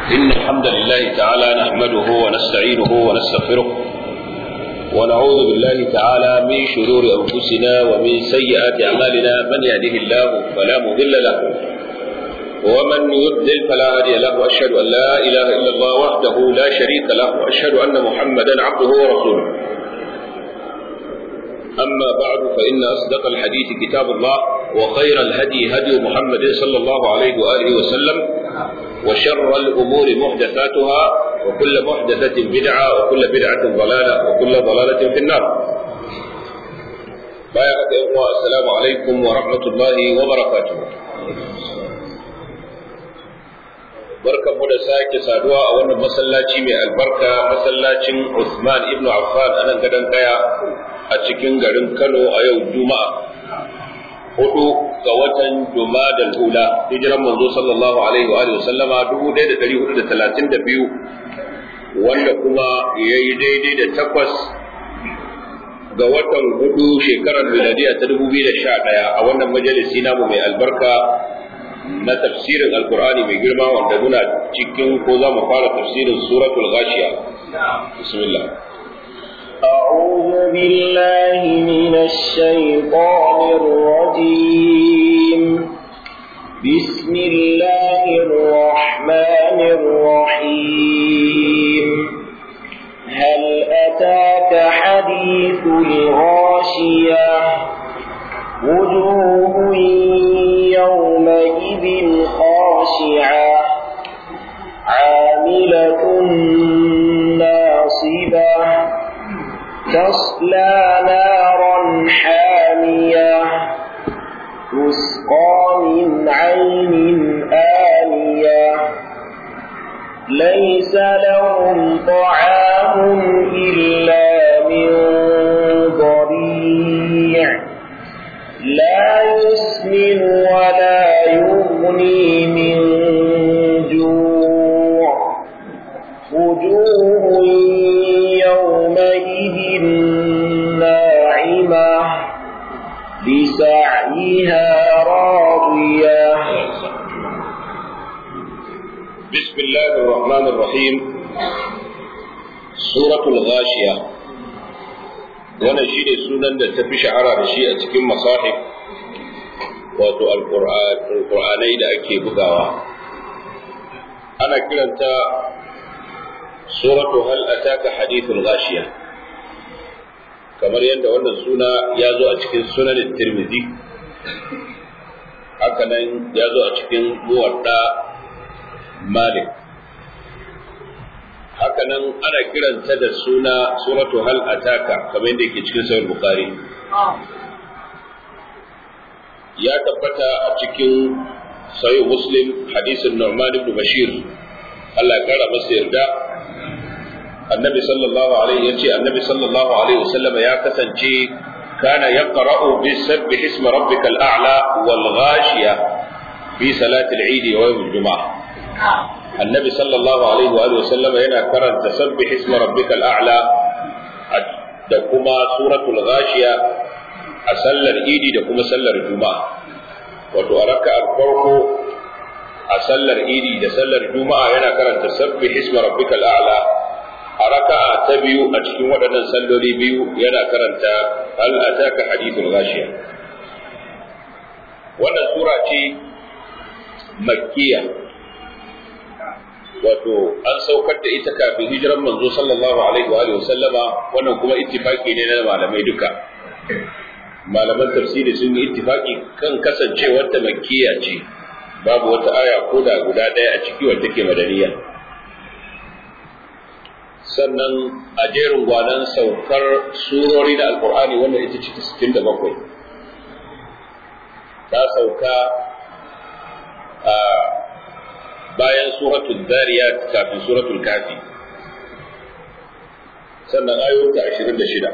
إن الحمد لله تعالى نحمده ونستعينه ونستغفره ونعوذ بالله تعالى من شرور أنفسنا ومن سيئات أعمالنا من يهده الله فلا مضل له ومن يضلل فلا هادي له وأشهد أن لا إله إلا الله وحده لا شريك له وأشهد أن محمدا عبده ورسوله أما بعد فإن أصدق الحديث كتاب الله وخير الهدي هدي محمد صلى الله عليه وآله وسلم وشر الأمور محدثاتها وكل محدثة بدعة وكل بدعة ضلالة وكل ضلالة في النار. السلام عليكم ورحمة الله وبركاته. barkanmu da sake saduwa a wannan masallaci mai albarka, masallacin Uthman ibn Affan a nan gadon kaya a cikin garin Kano a yau Juma'a 4 ga watan Jumadal Ula, hijiran manzo sallallahu alaihi wa sallama 1432, wanda kuma yayi daidai da 8 ga watan 4 shekarar miladiya ta 2011 a wannan majalisi namu mai albarka na tafsirin alkur'ani mai girma wanda muna cikin ko za mu fara tafsirin suratul ghashiya. Bismillah. أعوذ بالله من الشيطان الرجيم. بسم الله الرحمن الرحيم. هل أتاك حديث الغاشية وجوه يومئذ خاشعة عاملة ناصبة تصلى نارا حامية تسقى من عين آنية ليس لهم طعام إلا من ضريع لا يسمن ولا يغني من جوع وجوه يومئذ ناعمة لسعيها راضية. بسم الله الرحمن الرحيم. سورة الغاشية wannan shi ne sunan da ta fi shahara da shi a cikin masahif, wato alƙur'anai da ake bugawa. Ana kiranta suratu hal ataka hadithul ghashiya, kamar yadda wannan suna ya zo a cikin sunan tirmidhi, haka nan ya zo a cikin muwadda malik. haka nan ana kiranta da suna suratu hal ataka kamar yadda yake cikin sahih bukhari. Ya tabbata a cikin sahih muslim hadisin Nu'man ibn Bashir, Allah ya kara masa yarda, annabi sallallahu alaihi wasallam ya kasance kana yaqra'u bi sabbih isma rabbikal a'la wal ghashiya fi salati al-eid wa yawm al-jum'ah. Annabi sallallahu alaihi wa sallam yana karanta sabbih isma rabbikal a'la da kuma suratul ghashiya a sallar idi da kuma sallar juma'a, wato a raka'ar farko a sallar idi da sallar juma'a yana karanta sabbih isma rabbikal a'la, a raka'a ta biyu a cikin waɗannan salloli biyu yana karanta hal ataka hadithul ghashiya. Wannan sura ce makkiya, wato an saukar da ita kafin hijiran manzo sallallahu alaihi wa sallama. Wannan kuma ittifaki ne na malamai duka, malaman tafsiri sun yi ittifaki kan kasancewar ta makkiya ce, babu wata aya ko da guda ɗaya a ciki wadda take madaniya. Sannan a jerin gwanan saukar surori na alkur'ani wannan ita ce 67, ta sauka a bayan suratul Zariyat kafin suratul Kafi, sannan ayoyinta 26.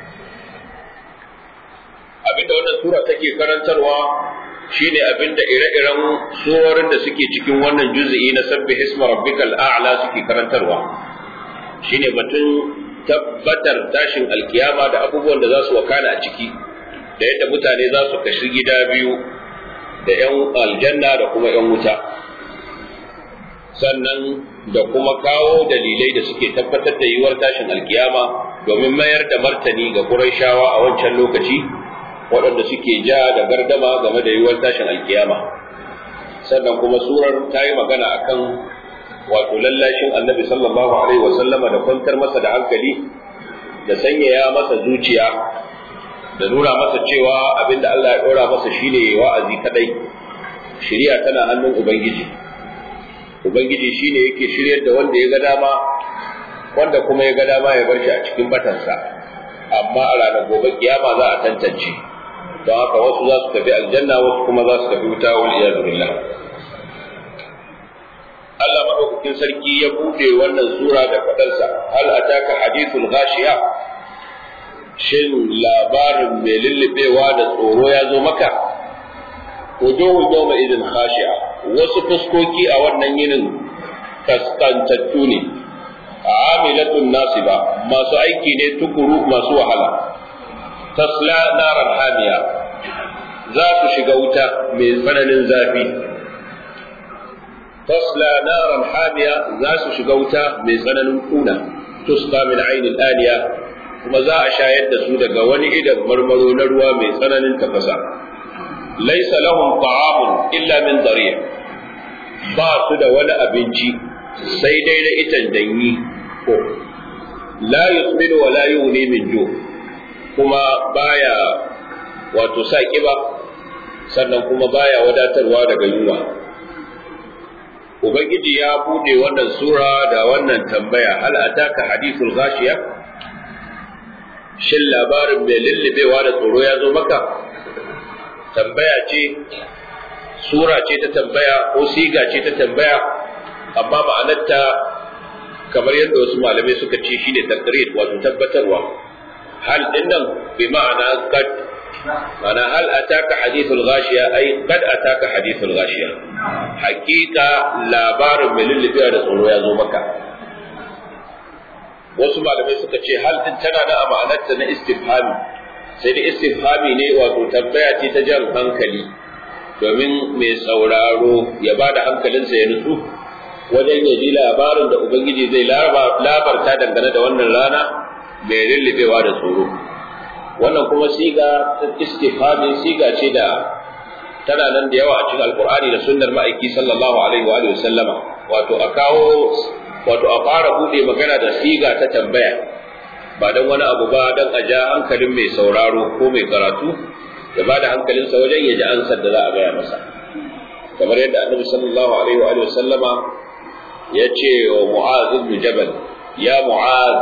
Abinda wannan sura take karantarwa shine abinda ire-iren surorin da suke cikin wannan juz'i na sabbih isma rabbikal a'la suke karantarwa, shine batun tabbatar tashin alkiyama da abubuwan da za su wakana a ciki, da yadda mutane za su kashi gida biyu, da 'yan aljanna da kuma 'yan wuta. sannan da kuma kawo dalilai da suke tabbatar da yiwuwar tashin alkiyama domin mayar da martani ga Qurayshawa a wancan lokaci waɗanda suke ja da gardama game da yiwuwar tashin alkiyama. Sannan kuma surar ta yi magana akan wato lallashin annabi sallallahu alaihi wa sallama da kwantar masa da hankali da sanyaya masa zuciya da nuna masa cewa abinda Allah ya ɗora masa shine wa'azi kadai. Shari'a tana hannun Ubangiji. Ubangiji shine yake shiryar da wanda ya ga dama, wanda kuma ya ga dama ya bar shi a cikin batansa. Amma a ranar gobe kiyama za a tantance. Don haka wasu za su tafi aljanna, wasu kuma za su tafi wuta, wal iyadu billah. Allah madaukakin sarki ya bude wannan sura da fadarsa, hal ataka hadithul ghashiya, shin labarin mai lullubewa da tsoro ya zo maka? Wujuhu yawma idin khashi'a, wasu fuskoki a wannan yinin kaskantattu ne, amilatun nasiba, masu aiki ne tukuru masu wahala. Tasla naran hamiya, za su shiga wuta mai tsananin zafi. Tasla naran hamiya, za su shiga wuta mai tsananin kuna. Tusqa min ainil aniya, kuma za a shayar da su daga wani idan marmaro na ruwa mai tsananin tafasa. Laisa lahum ta'amun illa min dari', ba su da wani abinci sai dai na itan danyi ko la yusminu wa la yughni min ju', kuma baya wato sa kiba sannan kuma baya wadatarwa daga yunwa. Ubangiji ya bude wannan sura da wannan tambaya, hal ataka hadithul ghashiya, shin labarin mai lullubewa da tsoro ya zo maka? Tambaya ce, sura ce ta tambaya ko siga ce ta tambaya, amma ma'anarta kamar yadda wasu malamai suka ce shine taqrir, wato tabbatarwa. Hal din nan bi ma'ana qad, ma'ana hal ataka hadithul ghashiya, ai qad ataka hadithul ghashiya, hakika labarin mai lullubewa da tsoro ya zo maka. Wasu malamai suka ce hal din tana da ma'anarta na istifhami, sai da istifhami ne, wato tambaya ce ta jan hankali domin mai sauraro ya ba da hankalinsa ya nutsu wajen ya ji labarin da Ubangiji zai labarta dangane da wannan rana mai lullubewa da tsoro. Wannan kuma siga ta istifhami siga ce da tana nan da yawa a cikin alkur'ani da sunnar ma'aiki sallallahu alaihi wa sallama, wato a fara bude magana da siga ta tambaya, ba don wani abu ba, don a ja hankalin mai sauraro ko mai karatu ya ba da hankalinsa wajen ya ji ansar da za a gaya masa. Kamar yadda annabi sallallahu alaihi wa sallama ya ce wa Mu'az ibn Jabal, ya Mu'az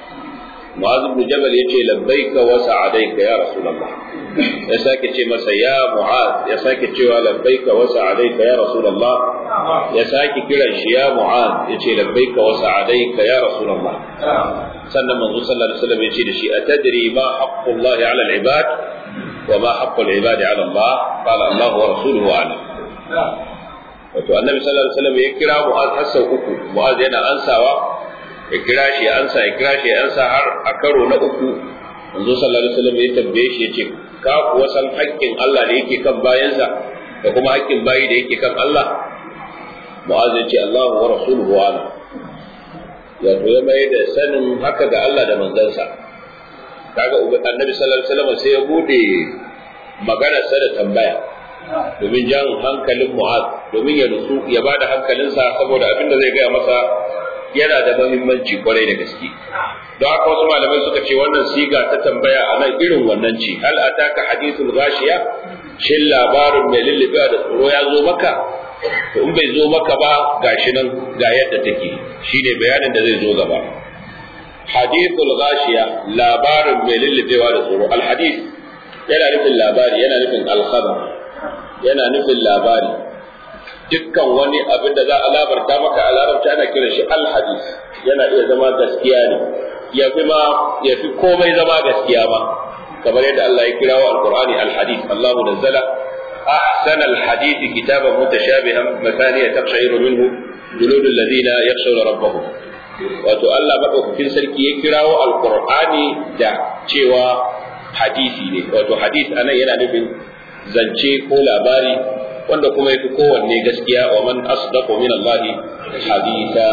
ibn Jabal ya ce labbaika wa sa'adaika ya Rasulullah. Ya sake ce masa ya Mu'az, ya sake cewa labbaika wa sa'adaika ya Rasulullah. Ya sake kiran shi ya Mu'az, ya ce labbaika wa sa'adaika ya Rasulullah. Sannan manzo sallallahu alaihi wasallam ya ce da shi, atadri ma haqqullahi 'ala al-ibad wa ma haqqul ibadi 'ala Allah? Qala Allah wa rasuluhu a'lam. Wato annabi sallallahu alaihi wasallam ya kira Mu'az har sau uku, Mu'az yana ansawa, ya kira shi ya ansa, ya kira shi ya ansa, har a karo na uku manzo sallallahu alaihi wasallam ya tambaye shi, ya ce ka kuwa san haƙƙin Allah da yake kan bayansa da kuma haƙƙin bayi da yake kan Allah? Mu'az ya ce Allahu wa rasuluhu a'lam. Ya to ya mai da sanin haka ga Allah da manzansa. Kaga annabi sallallahu alaihi wasallam sai ya bude maganar sa da tambaya domin jan hankalin Mu'az, domin ya nutsu ya bada hankalinsa, saboda abin da zai gaya masa yana da muhimmanci kwarai da gaske. Don haka wasu malamai suka ce wannan siga ta tambaya a nan irin wannan ce, hal ataka hadithul ghashiya, shin labarin mai lullubewa da tsoro ya zo maka? To in bai zo maka ba, gashi nan ga yadda take, shine bayanin da zai zo gaba. Hadithul ghashiya, labarin mai lullubewa da tsoro. Al hadith yana nufin labari, yana nufin al khabar, yana nufin labari. Dukkan wani abin da za a labarta maka a larabci ana kiran shi al-hadith, yana iya zama gaskiya ne, ya fi komai zama gaskiya ma, kamar yadda Allah ya kirawo al-Qur'ani al-hadith. Allah nazzala ahsana al-hadith kitaban mutashabihan mathaniya taqsha'iru minhu juludul ladina yakhshawna rabbahum. Wato Allah madaukakin sarki ya kirawo al-Qur'ani da cewa hadisi ne, wato hadith anan yana nufin zance ko labari wanda kuma yafi kowanne gaskiya wa man asdaqu min Allah haditha.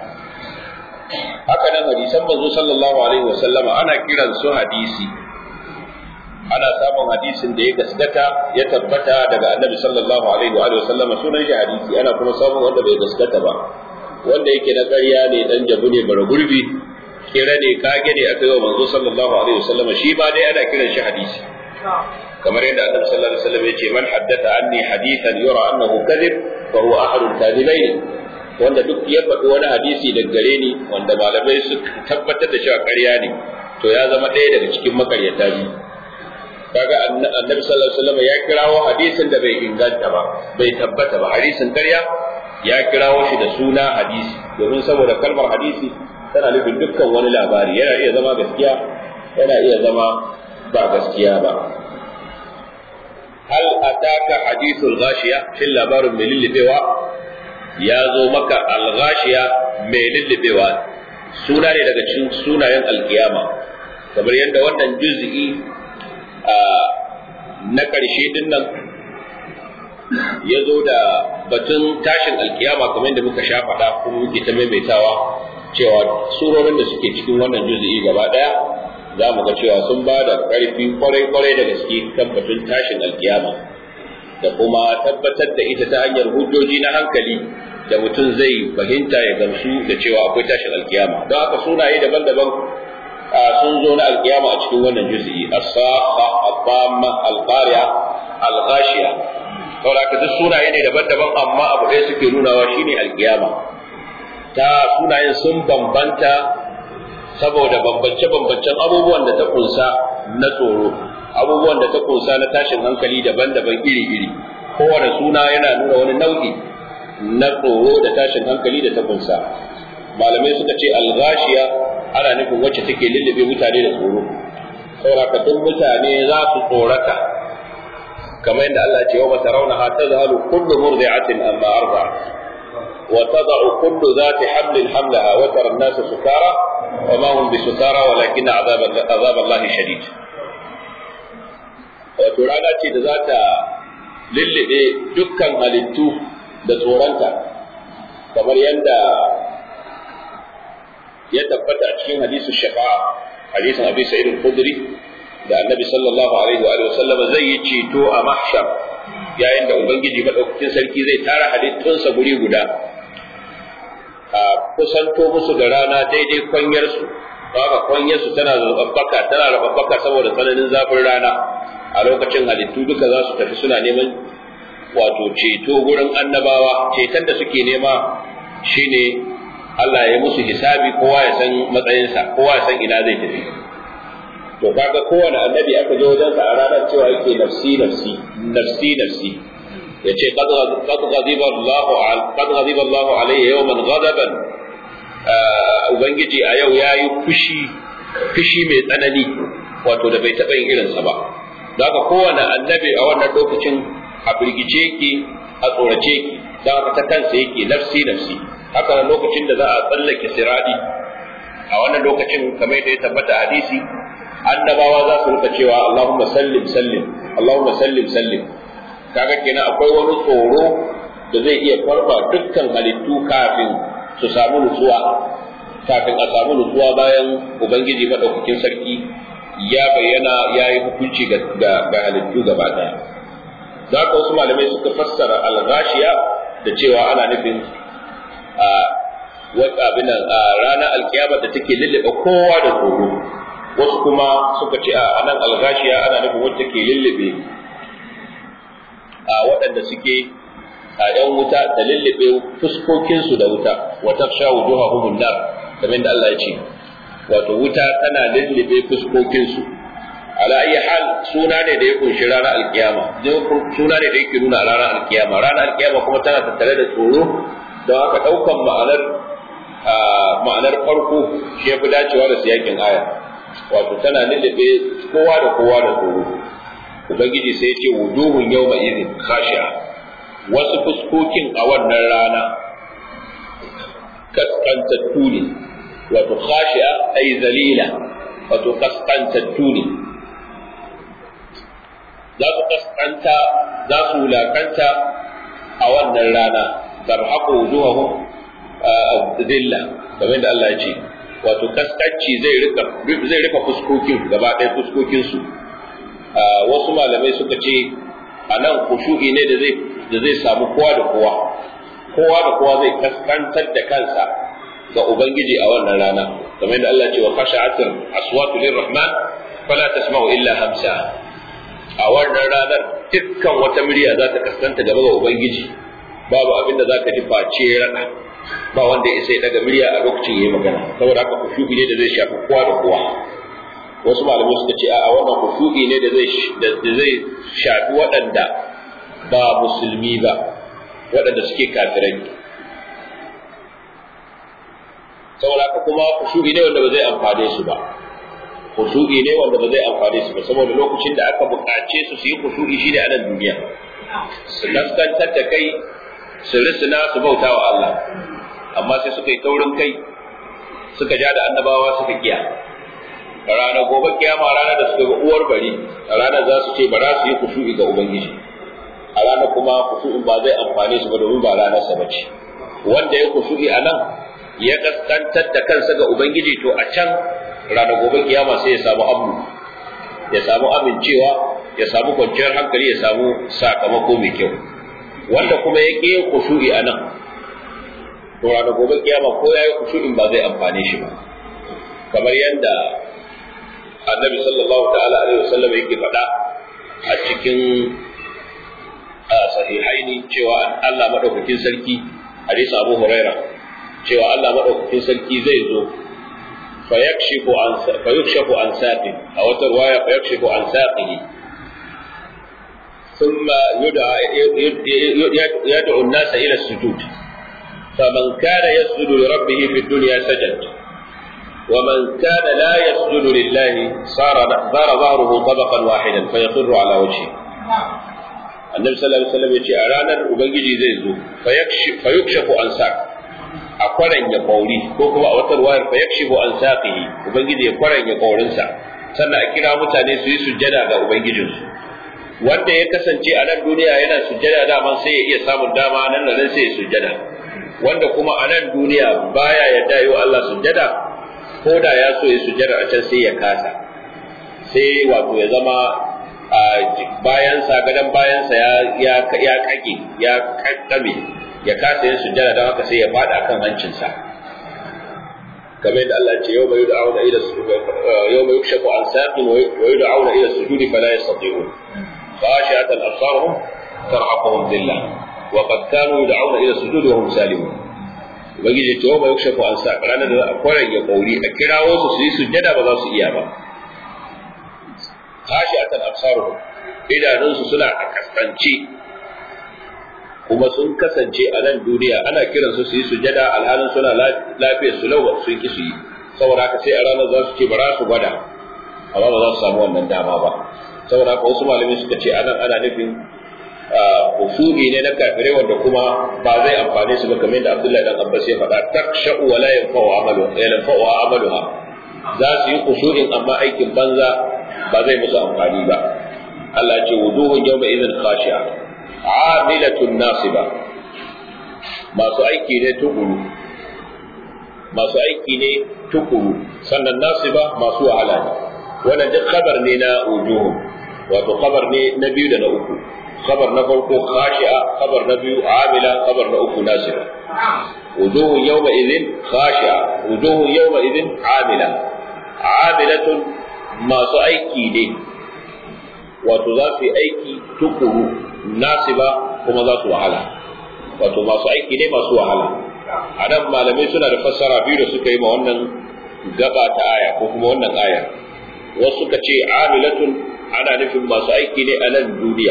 Haka nan hadisan manzo sallallahu alaihi wa sallama ana kiran su hadisi, ana samun hadisin da ya gaskata ya tabbata daga annabi sallallahu alaihi wa sallama sunan shi hadisi, ana kuma samun wanda bai gaskata ba, wanda yake na ƙarya ne, dan jabu ne, bara gurbi, kira ne, kage ne akai wa manzo sallallahu alaihi wa sallama, shi ba dai ana kiran shi hadisi. kamar yadda annabi sallallahu alaihi wasallam yace man haddatha anni hadithan yura annahu kadhib fa huwa ahadul kadhibain, wanda duk ya faɗi wani hadisi daga gare ni wanda malamai suka tabbatar da cewa ƙarya ne, to ya zama ɗaya daga cikin makaryata biyu. Kaga annabi sallallahu alaihi wasallam ya kirawo hadisin da bai inganta ba, bai tabbata ba, hadisin ƙarya ya kirawo shi da suna hadisi, domin saboda kalmar hadisi tana nufin dukkan wani labari, yana iya zama gaskiya, yana iya zama ba gaskiya ba. Hal ataka hadithul ghashiya, shin labarin mai lullubewa ya zo maka? Al-ghashiya mai lullubewa suna ne daga cikin sunayen alkiyama, kamar yadda wannan juz'i na ƙarshe din nan ya zo da batun tashin alkiyama, kamar yadda muka sha faɗa kuma muke ta maimaitawa cewa surorin da suke cikin wannan juz'i gaba ɗaya za mu ga cewa sun ba da ƙarfi kwarai da gaske kan batun tashin alkiyama, da kuma tabbatar da ita ta hanyar hujjoji na hankali da mutum zai fahimta ya gamsu da cewa akwai tashin alkiyama. Don haka sunaye daban-daban sun zo na alkiyama a cikin wannan juz'i: as-saqa, al-tamma, al-qari'a, al-ghashiya. Saboda haka duk sunaye ne daban-daban, amma abu ɗaya suke nunawa shine alkiyama. Ta sunayen sun bambanta saboda bambance-bambancen abubuwan da ta kunsa na tsoro, abubuwan da ta kunsa na tashin hankali daban-daban iri-iri. Kowane suna yana nuna wani nau'i na tsoro da tashin hankali da ta kunsa. Malamai suka ce al-ghashiya ana nufin wacce take lullube mutane da tsoro, saboda duk mutane za su tsorata, kamar yadda Allah ce wa tarawnaha tazhalu kullu murdi'atin amma arda'at wa tad'u kullu dhati hamlin hamlaha wa tara an-nasa sukara wa ma hum bisukara walakin 'adhab Allah shadid. Wato rana ce da za ta lullube dukkan halittu da tsoronta, kamar yadda ya tabbata a cikin hadisin shafa'a, hadisin Abi Sa'id al-Khudri, da Annabi sallallahu alaihi wa sallam zai yi ceto a mahshar, yayin da Ubangiji madaukakin sarki zai tara halittunsa guri guda, a kusanto musu da rana daidai kwanyarsu, haka kwanyarsu tana rababbaka saboda tsananin zafin rana. A lokacin halittu duka za su tafi suna neman wato ceto gurin annabawa. Ceton da suke nema shine Allah ya musu hisabi, kowa ya san matsayinsa, kowa ya san ina zai tafi. To kaga kowane annabi aka je wajensa a ranar cewa yake nafsi nafsi nafsi nafsi, yace qad ghadiba Allahu alayya yawman ghadaban, ubangiji a yau yayi fushi mai tsanani, wato da bai taɓa yin irinsa ba. Daga kowane annabi a wannan lokacin a firgice yake, a tsorace yake, don haka ta kansa yake nafsi nafsi. Haka lokacin da za a tsallake siradi, a wannan lokacin kamar da ya tabbata hadisi, annabawa za su rika cewa Allahumma sallim sallim, Allahumma sallim sallim. Kaga kenan akwai wani tsoro da zai iya farba dukkan halittu kafin su samu nutsuwa, kafin a samu nutsuwa bayan Ubangiji madaukakin sarki ya bayyana ya yi hukunci ga halittu gaba ɗaya. Za ka wasu malamai suka fassara al-ghashiya da cewa ana nufin ranar alkiyama da take lullube kowa da tsoro. Wasu kuma suka ce a nan al-ghashiya ana nufin wacce take lullube waɗanda suke ‘yan wuta da lullube fuskokinsu da wuta, wa tafsha wujuhahum nar, kamar da Allah ya ce, wato wuta tana lullube fuskokinsu. Ala ayi hal suna ne da ya kunshi ranar alkiyama, suna ne da yake nuna ranar alkiyama. Ranar alkiyama kuma tana tattare da tsoro, don haka ɗaukan ma'anar farko shi ya fi dacewa da siyakin aya, wato tana lullube kowa da kowa da tsoro. Ubangiji sai ya ce wujuhun yawma idhin khashi'a, wasu fuskokin a wannan rana kaskantattu ne, wato khashi'a ay zalila, wato kaskantattu ne. za su kaskanta za su wulakanta a wannan rana tarhaqu wujuhahum dhilla kamar da Allah ya ce wato kaskanci zai rufe fuskokin gaba ɗaya fuskokin su wasu malamai suka ce anan khushu'i ne da zai samu kowa da kowa zai kaskantar da kansa ga ubangiji a wannan rana kamar da Allah ya ce wa khasha'atir aswatu lirrahman fala tasma'u illa hamsa a wannan ranar dukkan wata murya za ta kaskanta gaba ga ubangiji babu abinda za ka ji face rana ba wanda ya sai daga murya a lokacin yayi magana saboda haka kushu'i ne da zai shafi kowa da kowa wasu malamai suka ce a wannan kushu'i ne da zai shafi waɗanda ba musulmi ba waɗanda suke kafirai saboda haka kuma kushu'i ne wanda ba zai amfane su ba kushu'i ne wanda ba zai amfane su ba saboda lokacin da aka buƙace su yi kushu'i shi ne a nan duniya su kaskantar da kai su risina su bauta wa Allah amma sai suka yi taurin kai suka ja da annabawa suka kiya ranar gobe kiyama ranar da suka ga uwar bari a ranar za su ce ba za su yi kushu'i ga ubangiji a ranar kuma kushu'in ba zai amfane su ba domin ba ranar sa bace wanda ya kushu'i a nan ya kaskantar da kansa ga ubangiji to a can ranar gobe kiyama sai ya samu abu ya samu amincewa ya samu kwanciyar hankali ya samu sakamako mai kyau wanda kuma ya ƙi kushu'i a nan to ranar gobe kiyama ko ya yi kushu'in ba zai amfane shi ba kamar yadda annabi sallallahu ta'ala alaihi wasallam yake faɗa a cikin sahihaini cewa Allah madaukakin sarki hadisi Abu Huraira cewa Allah madaukakin sarki zai zo fayakshifu an saqi a wata riwaya fayakshifu an saqihi ثم يدعو الناس إلى السجود فمن كان يسجد لربه في الدنيا سجد ومن كان لا يسجد لله صار ظهره طبقا واحدا فيخر على وجهه النبي صلى الله عليه وسلم يقول أرانا أبنجي زيزو فيكشف عن ساق أقرن يقولي كوكما أوتر وائر فيكشف عن ساقه أبنجي يقرن يقولنسا سنة أكرا متاني سيسو جدا أبنجي wanda ya kasance a nan duniya yana sujjada daman sai ya iya samun dama nan da nan sai ya sujjada wanda kuma a nan duniya baya yadda yi wa Allah sujjada ko da ya so ya sujjada a can sai ya kasa sai wato ya zama a bayansa gadon bayansa ya kage ya kakkame ya kasa yin sujjada don haka sai ya fada kan hancinsa kamar yadda Allah ce yau mai yukshafu an saqin wa yud'auna ila sujudi fala yastati'un خاشعة أبصارهم ترهقهم ذلة وقد كانوا يدعون إلى السجود وهم سالمون ubangiji ce wa yukshafu an sa ranar da akwai ya kauri a kirawo su yi sujjada ba za su iya ba khashi'atan absaruhum idanunsu suna a kasance kuma sun kasance a nan duniya ana kiran su yi sujjada alhalin suna lafiyar su lau sun ki su yi saboda haka sai a ranar za su ce ba za su gwada amma ba za su samu wannan dama ba saboda haka wasu malamai suka ce anan ana nufin usuli ne na kafirai wanda kuma ba zai amfane su ba kamar da Abdullahi dan Abbas ya faɗa taksha'u wa la yanfa'u amaluha za su yi usulin amma aikin banza ba zai musu amfani ba Allah ce wuduhun yawma idhin khashi'a amilatun nasiba masu aiki ne tukuru sannan nasiba masu wahala ne wannan duk khabar ne na wujuhum wato khabar ne na biyu da na uku khabar na farko khashi'a khabar na biyu amila khabar na uku nasiba wujuhun yawma idhin khashi'a wujuhun yawma idhin amila amilatun masu aiki ne wato za su yi aiki tukuru nasiba kuma za su wahala wato masu aiki ne masu wahala a nan malamai suna da fassara biyu da suka yi ma wannan gaba ta aya ko kuma wannan aya wasu suka ce amilatun ana nufin masu aiki ne a nan duniya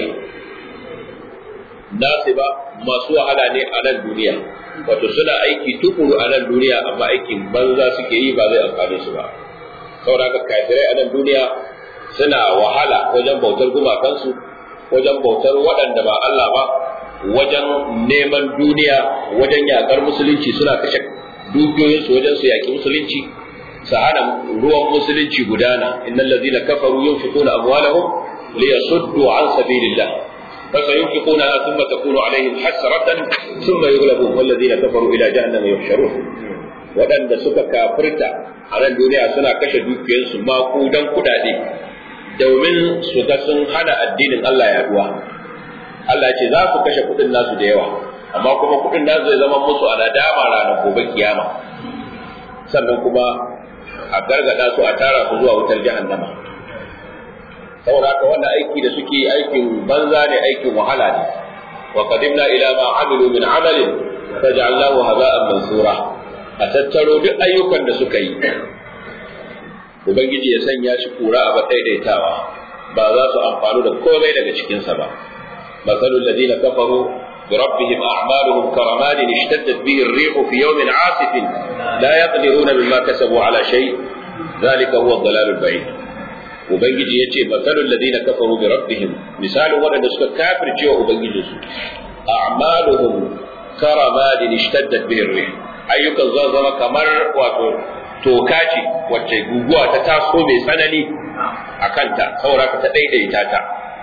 nasiba masu wahala ne a nan duniya wato suna aiki tukuru a nan duniya amma aikin banza suke yi ba zai amfane su ba saboda kafirai a nan duniya suna wahala wajen bautar gumakansu wajen bautar waɗanda ba Allah ba wajen neman duniya wajen yakar musulunci suna kashe dukiyoyinsu wajen su yaki musulunci su hana ruwan musulunci gudana innal ladina kafaru yunfiquna amwalahum liyasuddu an sabilillah فسينفقونها ثم تكون عليهم حسرة ثم يغلبون والذين كفروا إلى جهنم يحشرون waɗanda suka kafirta a nan duniya suna kashe dukiyarsu maƙudan kuɗaɗe domin su ga sun hana addinin Allah yaduwa. Allah ce za su kashe kuɗin nasu da yawa, amma kuma kuɗin nasu zai zama musu a nadama ranar gobe kiyama, sannan kuma a gargada su a tara su zuwa wutar jahannama. saboda haka wannan aiki da suke aikin banza ne, aikin wahala ne. wa qadimna ila ma amilu min amalin faj'alnahu haba'an mansura. A tattaro duk ayyukan da suka yi, ubangiji ya sanya shi kura a daidaitawa, ba za su amfanu da komai daga cikinsa ba. masalul ladina kafaru بربهم أعمالهم كرماد اشتدت به الريح في يوم عاصف لا يقدرون مما كسبوا على شيء ذلك هو الضلال البعيد. ubangiji yace masalul ladina kafaru bi rabbihim, misalin wadanda suka kafirce wa ubangijinsu, a'maluhum karamadin ishtaddat bihi ar-rih, ayyukan zan zama kamar wato toka ce wacce guguwa ta taso mai tsanani a kanta, saboda ta daidaita ta.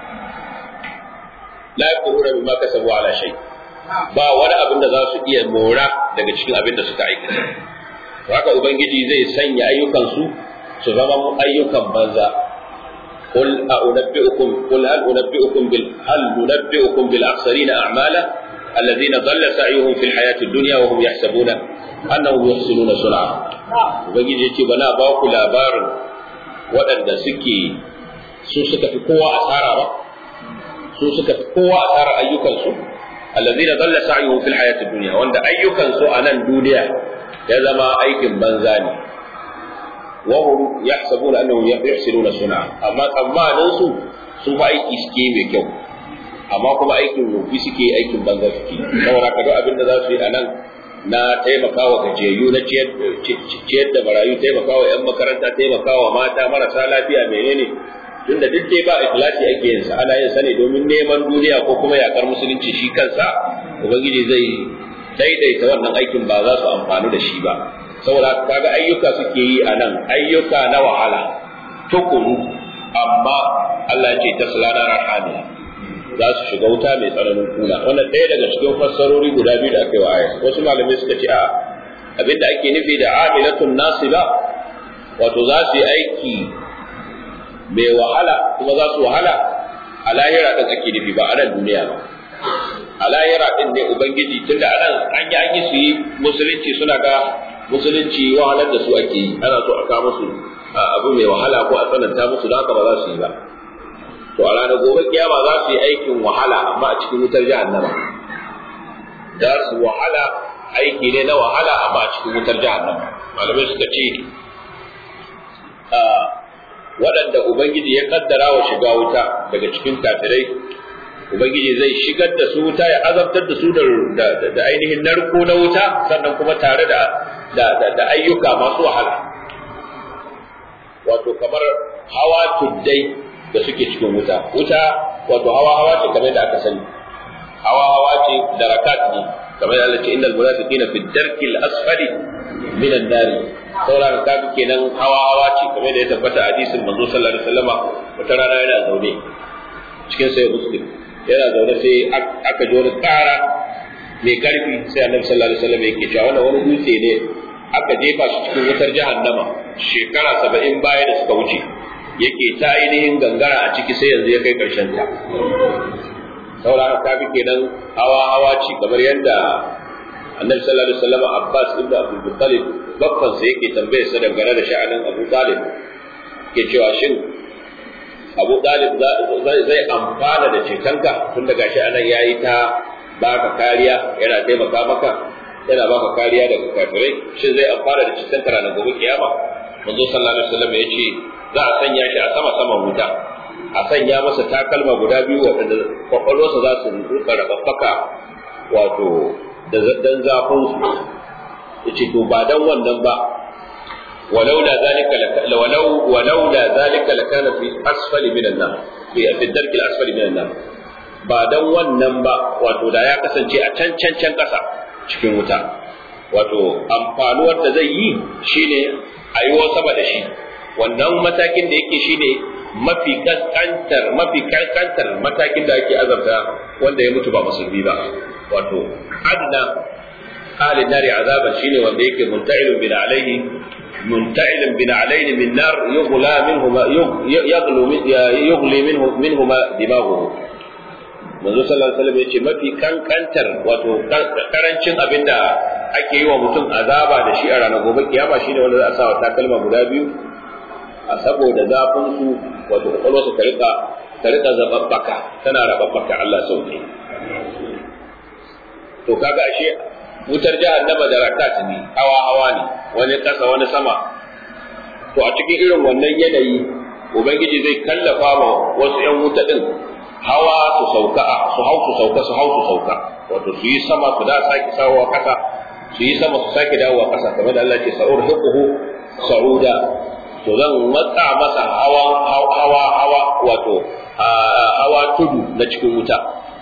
la yaquluna bima kasabu ala shay, ba wani abin da za su iya mora daga cikin abin da suka aikata. haka ubangiji zai sanya ayyukan su zama ayyukan banza. قل هل ننبئكم بالأخسرين أعمالا الذين ضل سعيهم في الحياة الدنيا وهم يحسبون أنهم يحسنون صنعا. ubangiji yace bana ba ku labarin waɗanda suka fi kowa asara ba, su suka fi kowa asara ayyukansu, allazina dalla sa'yuhum fil hayatid dunya, wanda ayyukansu a nan duniya ya zama aikin banza ne. وهم يحسبون أنهم يحسنون صنعا، أما tsammanin su fa aiki suke mai kyau, amma kuma aikin rufi suke, aikin banza suke. saboda ka duk abin da za su yi a nan na taimakawa gajiyayyu, na ciyar da marayu, taimakawa 'yan makaranta, taimakawa mata marasa lafiya, menene, tunda duk dai ba ikhlasi ake yin sa, ana yin sa ne domin neman duniya ko kuma yakar musulunci shi kansa. ubangiji zai daidaita wannan aikin, ba za su amfanu da shi ba. saboda kaga ayyuka suke yi a nan, ayyuka na wahala tukuru, amma Allah ya ce taslana rahaniya, za su shiga wuta mai tsananin kuna. wannan ɗaya daga cikin fassarori guda biyu da aka yi wa aya. wasu malamai suka ce a abinda ake nufi da amilatun nasiba, wato za su yi aiki mai wahala kuma za su wahala a lahira din ake nufi, ba a nan duniya ba. a lahira din ne ubangiji, tunda a nan an yi su yi musulunci, suna ga musulunci wahalar da su ake yi, ana so a kawo musu abu mai wahala ko a tsananta musu, da haka ba za su yi ba. to a ranar gobe kiyama za su yi aikin wahala, amma a cikin wutar jahannama. za su wahala, aiki ne na wahala, amma a cikin wutar jahannama. malamai suka ce waɗanda ubangiji ya kaddara wa shiga wuta daga cikin kafirai, ubangiji zai shigar da su wuta, ya azabtar da su da ainihin narko na wuta, sannan kuma tare da ayyuka masu wahala, wato kamar hawa tuddai da suke cikin wuta. wato hawa ce kamar da aka sani, hawa ce, darakat ne, kamar da Allah ce innal munafiqina fi darkil asfali minan nar. saboda kaga kenan hawa ce, kamar da ya tabbata hadisin manzo sallallahu alaihi wasallama. wata rana yana zaune cikin sai muslim, yana zaune sai aka ji wani ƙara mai ƙarfi, sai annabi sallallahu alaihi wasallam yake cewa wannan wani dutse ne aka jefa shi cikin wutar jahannama shekara 70 baya da suka wuce, yake ta ainihin gangara a ciki sai yanzu ya kai ƙarshen ta. saboda haka kafi kenan hawa ce, kamar yadda annabi sallallahu alaihi wasallam Abbas ibn Abdul Muttalib babban sa yake tambaye sa dangane da sha'anin Abu Talib, ke cewa shin Abu Talib zai amfana da cetonka, tun daga shi anan yayi ta baka kariya, yana taimaka maka, yana baka kariya daga kafirai, shin zai amfana da cetonka ranar gobe kiyama? manzo sallallahu alaihi wasallam ya ce za a sanya shi a sama wuta, a sanya masa takalma guda biyu waɗanda kwakwalwarsa za su rika rababbaka wato da zaddan zafin su. yace to ba dan wannan ba, ولولا ذلك لكان في أسفل من النار، في الدرك الأسفل من النار. ba dan wannan ba, wato da ya kasance a can ƙasa cikin wuta. wato amfanuwar da zai yi shine a yi wasa da shi. wannan matakin da yake shine mafi kankantar matakin da ake azabta wanda ya mutu ba musulmi ba, wato adna ahlin nari azaban shine wanda yake munta'ilun bin alayhi min nar yughla minhuma dimaghuhu. manzo sallallahu alaihi wasallam yace mafi kankantar wato karancin abinda ake yi wa mutum azaba da shi a ranar gobe kiyama shine wanda za a sa wa takalma guda biyu a saboda zafin su wato kwakwalwarsu ta rika zababbaka tana rababbaka Allah sauke. To kaga ashe wutar jahannama da rakat ne, hawa ne, wani kasa wani sama. To a cikin irin wannan yanayi ubangiji zai kallafa ma wasu ƴan wuta din hawa su sauka su hau wato su yi sama su da sake sawowa kasa, su yi sama su sake dawowa kasa, kamar da Allah ce sa'urhiquhu sa'uda. To zan matsa masa hawa wato hawa tudu na cikin wuta,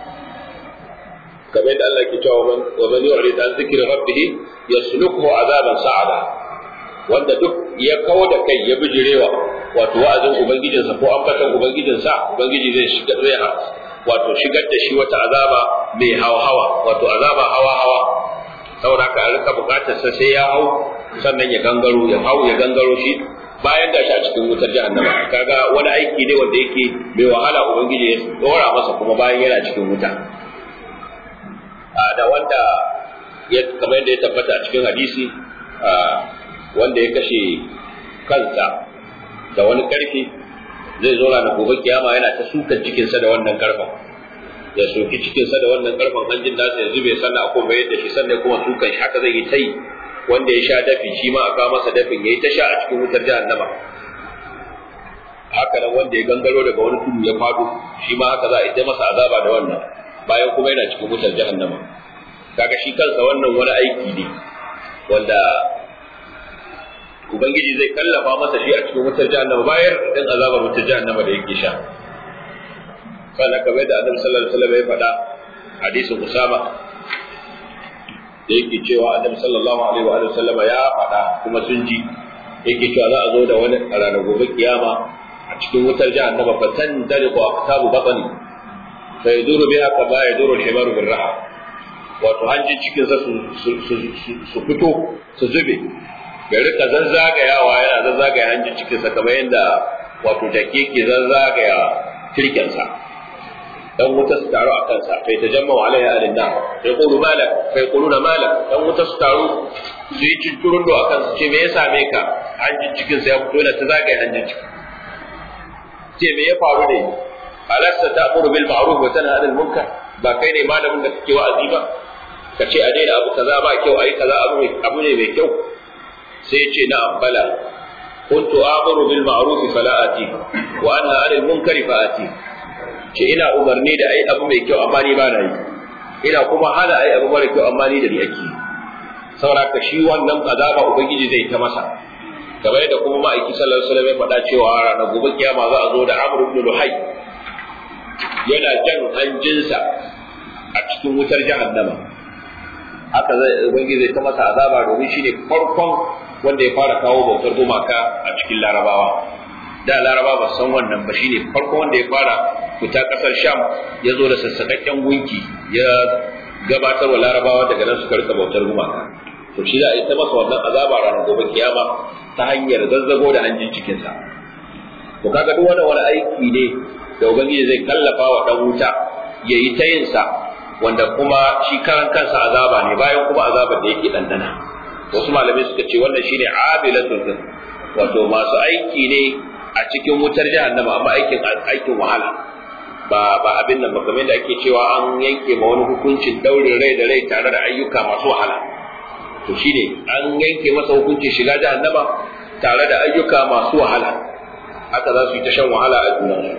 kamar da Allah ke cewa wa man yu'rid an zikri rabbih yasluquhu azaban sa'ada, wanda duk ya kawo da kai ya bijirewa wato wa'azin ubangijinsa ko ambatan ubangijinsa, ubangiji zai wato shigar da shi wata azaba mai hawa wato azaba hawa saboda haka a rika bukatar sa sai ya hau sannan ya gangaro shi bayan da shi a cikin wutar jahannama. Kaga wani aiki ne wanda yake mai wahala ubangiji ya dora masa kuma bayan yana cikin wuta. Da wanda ya kamar yadda ya tabbata a cikin hadisi wanda ya kashe kansa da wani karfi zai zo ranar gobe kiyama yana ta sukan cikinsa da wannan karfin, ya soki cikinsa da wannan karfin, hanjin nasa ya zube sannan a kuma yadda shi sannan kuma sukan shi haka zai yi ta yi. Wanda ya sha dafi shi ma aka masa dafin yayi ta sha a cikin wutar jahannama. Haka nan wanda ya gangaro daga wani tudu ya fado shi ma haka za a yi masa azaba da wannan, bayan kuma yana cikin wutar jahannama. Kaga shi kansa wannan wani aiki ne wanda ubangiji zai kallafa masa shi a cikin wutar jahannama bayan din azabar wutar jahannama da yake sha. Sannan kamar da Annabi sallallahu alaihi wasallam ya faɗa hadisin Usama da yake cewa Annabi sallallahu alaihi wa sallam ya faɗa kuma sun ji, yake cewa za a zo da wani a ranar gobe kiyama a cikin wutar jahannama fa tandaliqu aqtabu batni fa yaduru biha kama yaduru al-himaru bir raha, wato hanjin cikin sa su fito su zube ya rika zazzagayawa, yana zazzagaya hanjin cikin sa kamar yadda wato jake ke zazzagaya tirken sa. Dan wuta su taru a kansa kai ta jamma wa alaiha alinna sai qulu malak kai quluna malak, dan wuta su taru su yi cinturun do akan su ce me ya same ka, hanjin cikin sa ya fito yana ta zagaye hanjin cikin, ce me ya faru ne, alasta ta'muru bil ma'ruf wa tanha 'anil munkar, ba kai ne malamin da kake wa'azi ba, ka ce a daina abu kaza ba kyau ayi kaza abu ne mai kyau. sai ce na'am bala kuntu a'muru bil ma'ruf fala ati wa anha 'anil munkari fa ati, ce ina umarni da ayi abu mai kyau amma ni ba na yi, ina kuma hana ayi abu mara kyau amma ni da ni ake. saboda ka shi wannan azaba ubangiji zai ta masa, kamar da kuma ma'aiki sallallahu alaihi wasallam ya faɗa cewa ranar gobe kiyama za a zo da Amr ibn Luhay yana jan hanjinsa a cikin wutar jahannama. Haka ubangiji zai ta masa azaba domin shine farkon wanda ya fara kawo bautar gumaka a cikin Larabawa. Da Laraba ba san wannan ba, shine farko wanda ya fara fita kasar Sham ya zo da sassakakken gunki ya gabatar wa Larabawa, daga nan suka rika bautar gumaka. To shi za a yi ta masa wannan azaba ranar gobe kiyama ta hanyar zazzago da hanjin cikinsa. To kaga duk wani aiki ne da ubangiji zai kallafa wa dan wuta ya yi ta yin sa, wanda kuma shi karan kansa azaba ne bayan kuma azabar da yake dandana. Wasu malamai suka ce wannan shine abilatul din, wato masu aiki ne a cikin wutar jahannama amma aikin wahala ba abin nan ba, kamar da ake cewa an yanke ma wani hukuncin daurin rai da rai tare da ayyuka masu wahala. To shine an yanke masa hukuncin shiga jahannama tare da ayyuka masu wahala, haka za su yi ta shan wahala a junansu.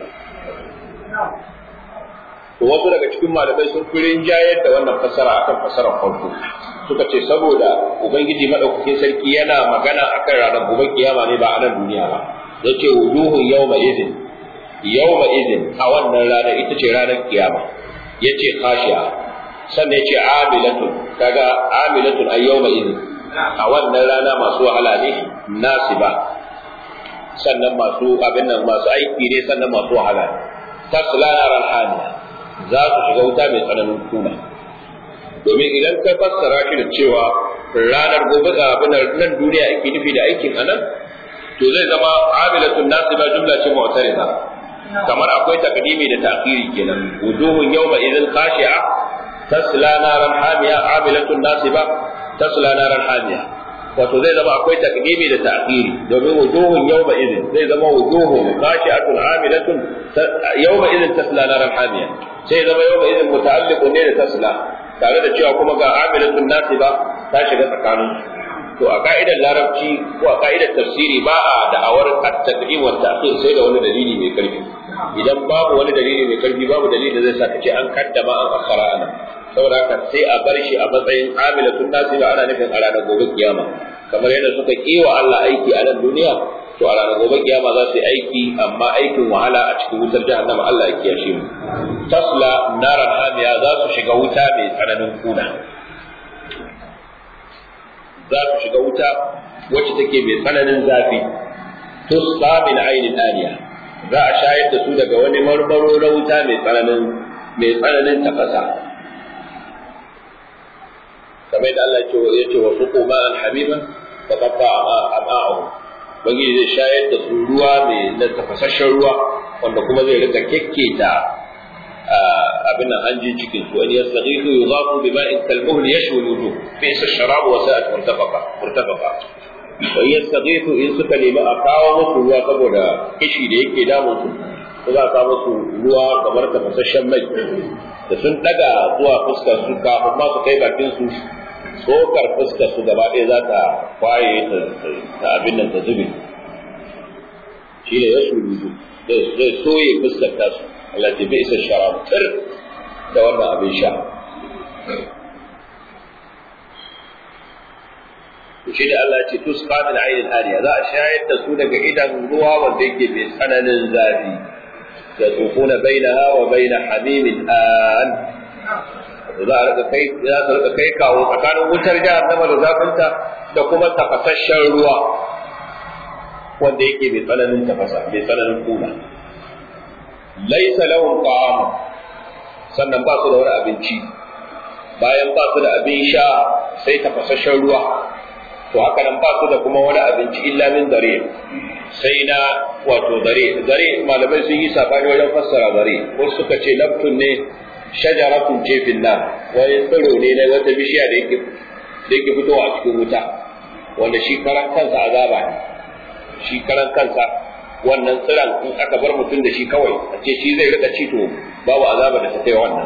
To wasu daga cikin malamai sun fi rinjayar da wannan fassara akan fassarar farko, suka ce saboda ubangiji madaukakin sarki yana magana akan ranar gobe kiyama ne ba a nan duniya ba. Yace wujuhun yawma idin a wannan rana ita ce ranar kiyama, yace khashi'a, sannan yace amilatun, kaga amilatun ay yawma idin a wannan rana masu wahala ne, nasiba sannan masu abin nan masu aiki ne sannan masu wahala tasla naran hamiya za su shiga wuta mai tsananin kuna. Domin idan ka fassara shi da cewa ranar gobe ga abin nan duniya ake nufi da aikin anan, to zai zama amilatun nasiba jumla ce mu'tarida, kamar akwai takdimi da ta'khiri kenan. Wujuhun yawma idhin khashi'a tasla naran hamiya, amilatun nasiba tasla naran hamiya. Wato zai zama akwai takdimi da ta'khiri, domin wujuhun yawma idhin zai zama wujuhun khashi'atun amilatun yawma idhin tasla naran hamiya, sai zama yawma idhin muta'alliqun ne da tasla, tare da cewa kuma ga amilatun nasiba ta shiga tsakanin. To a ka'idar larabci ko a ka'idar tafsiri ba a da'awar at-taqdim wa ta'khir sai da wani dalili mai karfi. Idan babu wani dalili mai karfi, babu dalili da zai sa ka ce an kaddama an akhara ana. Saboda haka sai a bar shi a matsayin amilatun nasiba, ana nufin a ranar gobe kiyama. Kamar yadda suka kiwa Allah aiki a nan duniya, to a ranar gobe kiyama za su yi aiki, amma aikin wahala a cikin wutar jahannama. Allah ya kiyashe mu. Tasla naran hamiya, za su shiga wuta mai tsananin kuna. Za su shiga wuta wacce take mai tsananin zafi. Tusqa min ainin aniya, za a shayar da su daga wani marmaro na wuta mai tsananin tafasa. Kamar da Allah ya ce wa suqu ma'an hamiman fa qatta'a am'a'uhum, Ubangiji zai shayar da su ruwa mai na tafasasshen ruwa, wanda kuma zai rika kekketa abin nan hanjin cikin su. Wani yastaghiithu yughathu bima'in kalmuhl yashwi al-wujuh bi'sa ash-sharabu wa sa'at murtafaqa. Wa yastaghiithu in suka nemi a kawo musu ruwa saboda kishi da yake damun su, za a kawo musu ruwa kamar tafasasshen mai, da sun daga zuwa fuskar su kafin ma su kai bakin su, tsokar fuskar su gaba ɗaya za ta kwaye ta abin nan ta zube. Shi ne yashwi al-wujuh, zai soye fuskar tasu. Allah ta bi isa sharab tir da wannan abin sha. Shi ne Allah ce tusqa min ainin haniya, za a shayar da su daga idan ruwa wanda yake mai tsananin zafi. Da tsufuna bainaha wa baina hamimin an, za a rika kai kawo tsakanin wutar jahannama da zafinta da kuma tafasasshen ruwa wanda yake mai tsananin tafasa, mai tsananin kuna. Laisa lahum ta'am, sannan ba su da wani abinci, bayan ba su da abin sha sai tafasasshen ruwa, to haka nan ba su da kuma wani abinci illa min dare, sai na wato dare. Malamai sun yi sabani wajen fassara dare, wasu suka ce labtun ne shajaratun ce finna, wani tsiro ne na wata bishiya da yake fitowa a cikin wuta, wanda shi karan kansa azaba ne. Shi karan kansa wannan tsiran in aka bar mutum da shi kawai a ce shi zai rika ci, to babu azaba da ta kai wannan.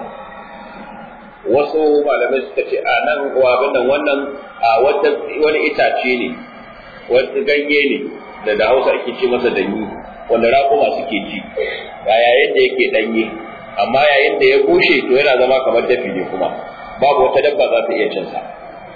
Wasu malamai suka ce a nan abin nan wannan a wani itace ne, wani ganye ne da Hausa ake ce masa danyi, wanda raƙuma suke ci ba yayin da yake danye, amma yayin da ya bushe to yana zama kamar dafi ne, kuma babu wata dabba za ta iya cin sa.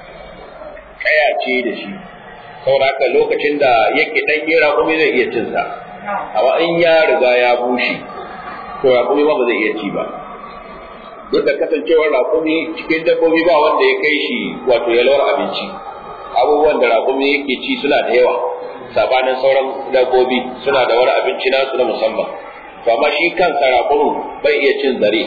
Kaya ce da shi, saboda haka lokacin da yake danye raƙumi zai iya cin sa, amma in ya riga ya bushe to raƙumi ba zai iya ci ba. Duk da kasancewar raƙumi cikin dabbobi ba wanda ya kai shi wato yalwar abinci, abubuwan da raƙumi yake ci suna da yawa, sabanin sauran dabbobi suna da wani abinci nasu na musamman. To amma shi kansa raƙumin bai iya cin zare,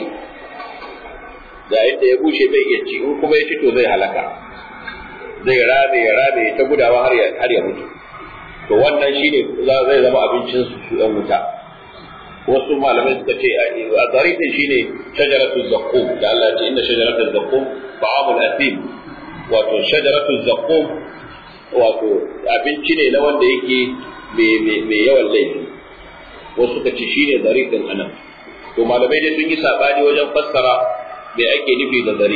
da yadda ya bushe bai iya ci, in kuma ya ci to zai halaka, zai rame ta gudawa har ya mutu. To wannan shine zai zama abincin su ɗan wuta. Wasu malamai suka ce a zarifin shine shajaratul zaqqum, da Allah ya ce inna shajaratul zaqqum ta'amul athim, wato shajaratul zaqqum wato abinci ne na wanda yake mai yawan laifi. Wasu suka ce shine zarifin anan. To malamai dai sun yi sabani wajen fassara me ake nufi da zari.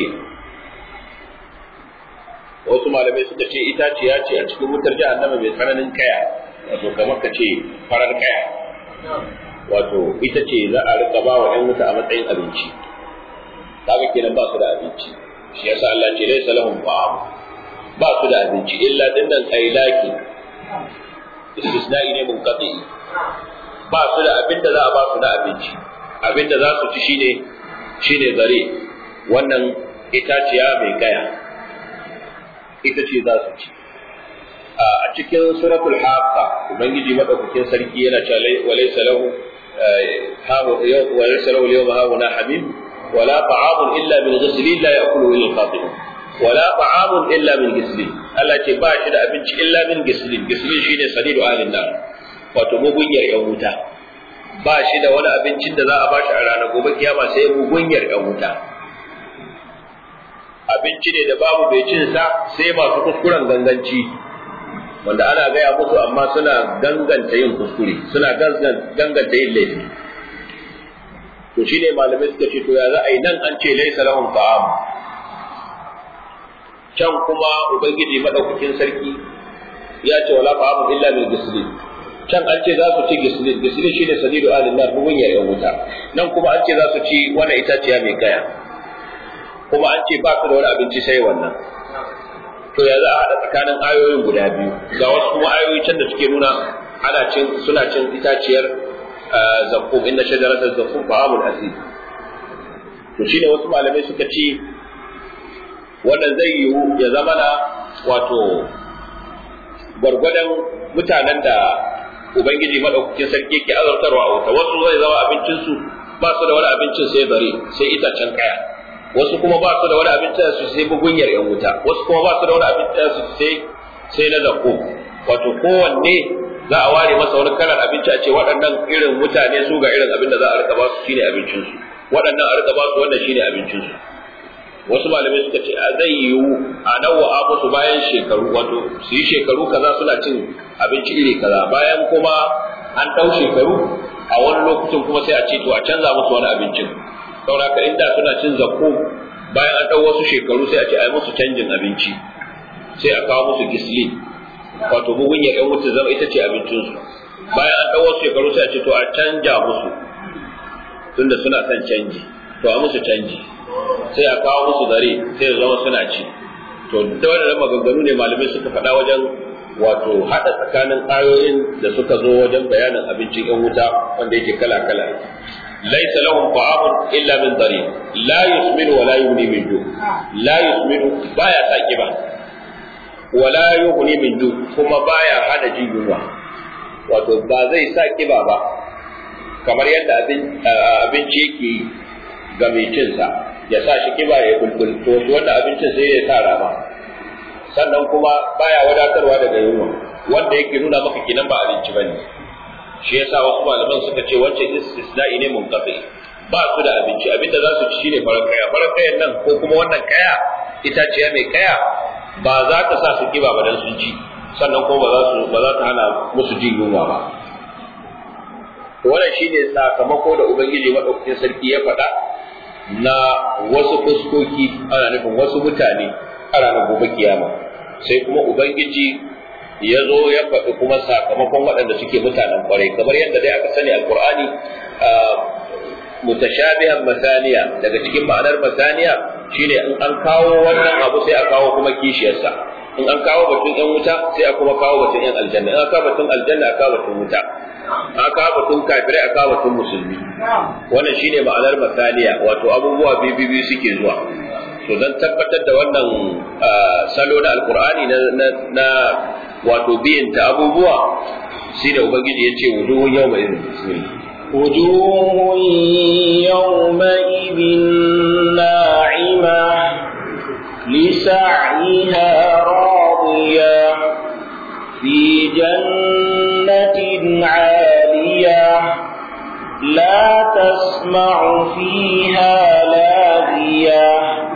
Wasu malamai suka ce itaciya ce a cikin wutar jahannama mai tsananin kaya, wato kamar ka ce farar kaya, wato ita ce za a rika ba wa 'yan wuta a matsayin abinci. Kaga kenan ba su da abinci, shi yasa Allah ce laysa lahum ta'am, ba su da abinci illa dinnan ailaki, istisna'i ne munqati, ba su da abin da za a ba su na abinci. Abin da za su ci shine zare, wannan itaciya mai kaya ita ce za su ci. a cikin suratul haqqa ubangiji madaukakin sarki yana cewa walaysa lahu walaysa lahu al-yawma hauna hamim wala ta'amun illa min ghislin la ya'kuluhu illa al-khatibun wala ta'amun illa min ghislin Allah ce ba shi da abinci illa min ghislin shine sadidu ahlin nar wato mugunyar yan wuta ba shi da wani abincin da za a bashi a ranar gobe kiyama sai mugunyar yan wuta abinci ne da babu bai cin sa sai masu kuskuren ganganci wanda ana gaya musu amma suna ganganta yin kuskure suna ganganta yin laifi to shine malamai suka ce to ya za a yi nan an ce laysa lahum ta'am can kuma ubangiji madaukakin sarki ya ce wala ta'am illa min gislin can an ce za su ci gislin shine sadidu alin nar bugun ya wuta nan kuma an ce za su ci wannan itaciya mai kaya kuma an ce ba su da wani abinci sai wannan to ya za a haɗa tsakanin ayoyin guda biyu ga wasu kuma ayoyi can da suke nuna suna cin itaciyar zakkum inna shajaratal zakkum ta'amul asid to shine wasu malamai suka ce wannan zai yiwu ya zama na wato gwargwadon mutanen da ubangiji madaukakin sarki ke azartarwa a wuta wasu zai zama abincinsu ba su da wani abincin sai bare sai itacen kaya wasu kuma ba su da wani abincin su sai bugunyar yan wuta wasu kuma ba su da wani abincin su sai na zakko wato kowanne za a ware masa wani kalar abinci a ce waɗannan irin mutane su ga irin abin da za a rika ba su shine abincinsu waɗannan a rika ba su wannan shine abincinsu wasu malamai suka ce zai yiwu a nawa'a musu bayan shekaru wato su yi shekaru kaza suna cin abinci iri kaza bayan kuma an ɗau shekaru a wani lokacin kuma sai a ce to a canza musu wani abincin saboda inda suna cin zakko bayan an ɗau wasu shekaru sai a ce a yi musu canjin abinci sai a kawo musu gisli wato bugun ya ɗan wuta zama ita ce abincinsu bayan an ɗau wasu shekaru sai a ce to a canja musu tunda suna son canji to a musu canji sai a kawo musu zare sai zama suna ci to da wannan maganganu ne malamai suka faɗa wajen wato haɗa tsakanin ayoyin da suka zo wajen bayanin abincin yan wuta wanda yake kala kala laysa lahum ta'amun illa min dari la yusminu wa la yughni min ju la yusminu baya saki ba wa la yughni min ju kuma baya hada jin yunwa wato ba zai saki ba kamar yadda abinci yake ga mai cinsa ya sa shi kiba ya bulbul to wanda abincin sai ya tara ba sannan kuma baya wadatarwa daga yunwa wanda yake nuna maka kinan ba abinci bane shi yasa wasu malaman suka ce wancan istisna'i ne munqati ba su da abinci abinda za su ci shine farar kayan nan ko kuma wannan kaya itaciya mai kaya ba za ta sa su kiba ba dan sun ci sannan kuma ba za ta hana musu jin yunwa ba to wannan shine sakamako da ubangiji madaukakin sarki ya faɗa na wasu fuskoki ana nufin wasu mutane a ranar gobe kiyama sai kuma ubangiji ya zo ya faɗi kuma sakamakon waɗanda suke mutanen ƙwarai kamar yadda dai aka sani alqur'ani mutashabihan masaniya daga cikin ma'anar masaniya shine in an kawo wannan abu sai a kawo kuma kishiyarsa in an kawo batun yan wuta sai a kuma kawo batun yan aljanna in an kawo batun aljanna a kawo batun wuta an kawo batun kafirai a kawo batun musulmi wannan shine ma'anar masaniya wato abubuwa biyu suke zuwa to dan tabbatar da wannan salo na alqur'ani na wato biyanta abubuwa shine ubangiji yace wujuhun yawma idin wujuhun yawma idin na'ima lisa'yiha radiyah fi jannatin 'aliyah لا تسمع فيها لاغية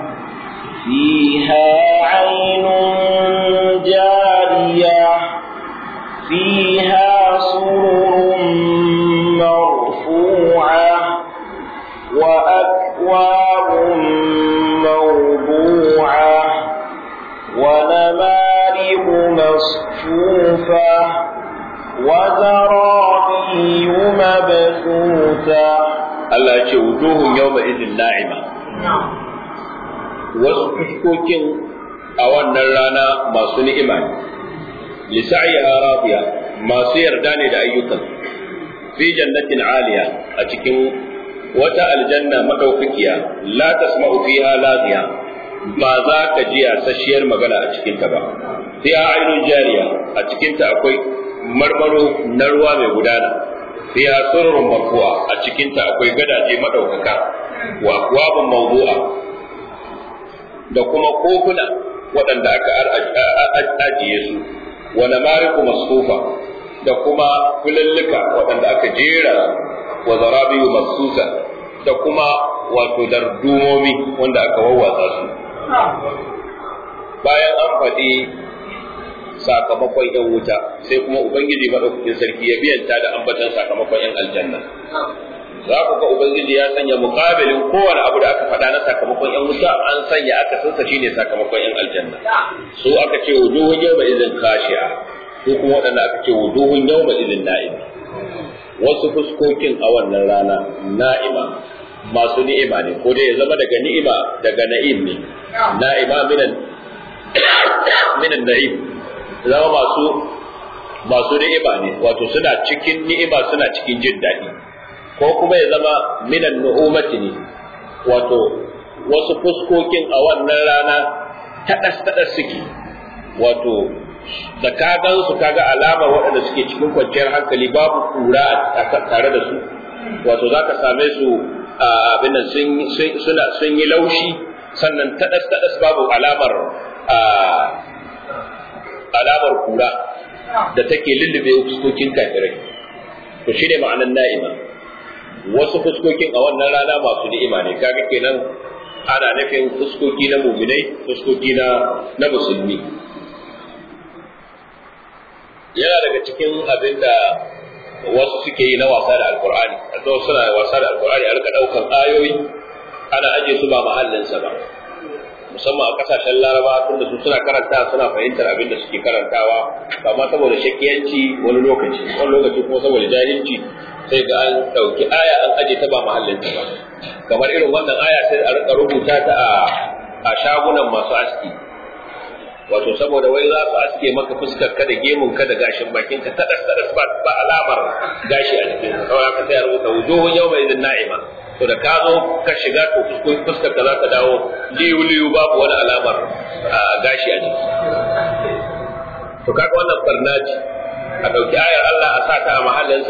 فيها عين جارية فيها سرر مرفوعة وأكواب موضوعة ونمارق مصفوفة وزرابي مبثوثة Allah ya ce wujuhun yawma idin na'ima wasu fuskokin a wannan rana masu ni'ima ne li sa'iha radiya masu yarda ne da ayyukan fi jannatin aliya a cikin wata aljanna madaukakiya la tasma'u fiha laghiya ba za ka ji yasasshiyar magana a cikin ta ba fiha aynun jariya a cikin ta akwai marmaro na ruwa mai gudana fiha sururun marfu'a a cikin ta akwai gadaje madaukaka wa akwabun mawdu'a da kuma kofuna waɗanda aka ajiye su wa namariku masfufa da kuma fulallika waɗanda aka jera wa zarabiyu masusa da kuma wato dardumomi wanda aka wawwatsa su bayan an faɗi sakamakon yan wuta sai kuma ubangiji madaukakin sarki ya biyanta da ambatan sakamakon yan aljanna za ku ga ubangiji ya sanya muqabilin kowane abu da aka faɗa na sakamakon yan wuta an sanya aka sansa shine sakamakon yan aljanna su aka ce wujuhun yawma idhin khashi'a ko kuma wadanda aka ce wujuhun yawma idhin na'im wasu fuskokin a wannan rana na'ima masu ni'ima ne ko dai ya zama daga ni'ima daga na'im ne na'ima minan na'im zama masu ni'ima ne wato suna cikin ni'ima suna cikin jin daɗi ko kuma ya zama minan nu'umati ne wato wasu fuskokin a wannan rana taɗas suke wato da ka gan su kaga alamar waɗanda suke cikin kwanciyar hankali babu kura a tare da su wato za ka same su abin nan sun yi laushi sannan taɗas babu alamar kura da take lullube fuskokin kafirai to shi ne ma'anar na'ima wasu fuskokin a wannan rana masu ni'ima ne kaga kenan ana nufin fuskoki na mu'minai fuskoki na musulmi yana daga cikin abin da wasu suke yi na wasa da alkur'ani a suna wasa da alkur'ani a rika daukan ayoyi ana aje su ba mahallinsa ba musamman a kasashen laraba tunda su suna karanta suna fahimtar abin da suke karantawa amma saboda shakiyanci wani lokaci kuma saboda jahilci sai ga an dauki aya an aje ta ba mahallinta ba kamar irin wannan aya sai a rika rubuta ta a shagunan masu aski wato saboda wai za su aske maka fuskar ka da gemun ka da gashin bakin ka tadas ba alamar gashi a jikin ka kawai ka sai a rubuta wujuhun yawma idin na'ima to da ka zo ka shiga to fuskar ka za ta dawo liyu babu wani alamar gashi a jiki to kaga wannan barna ce a dauki ayar Allah a sa ta a mahallin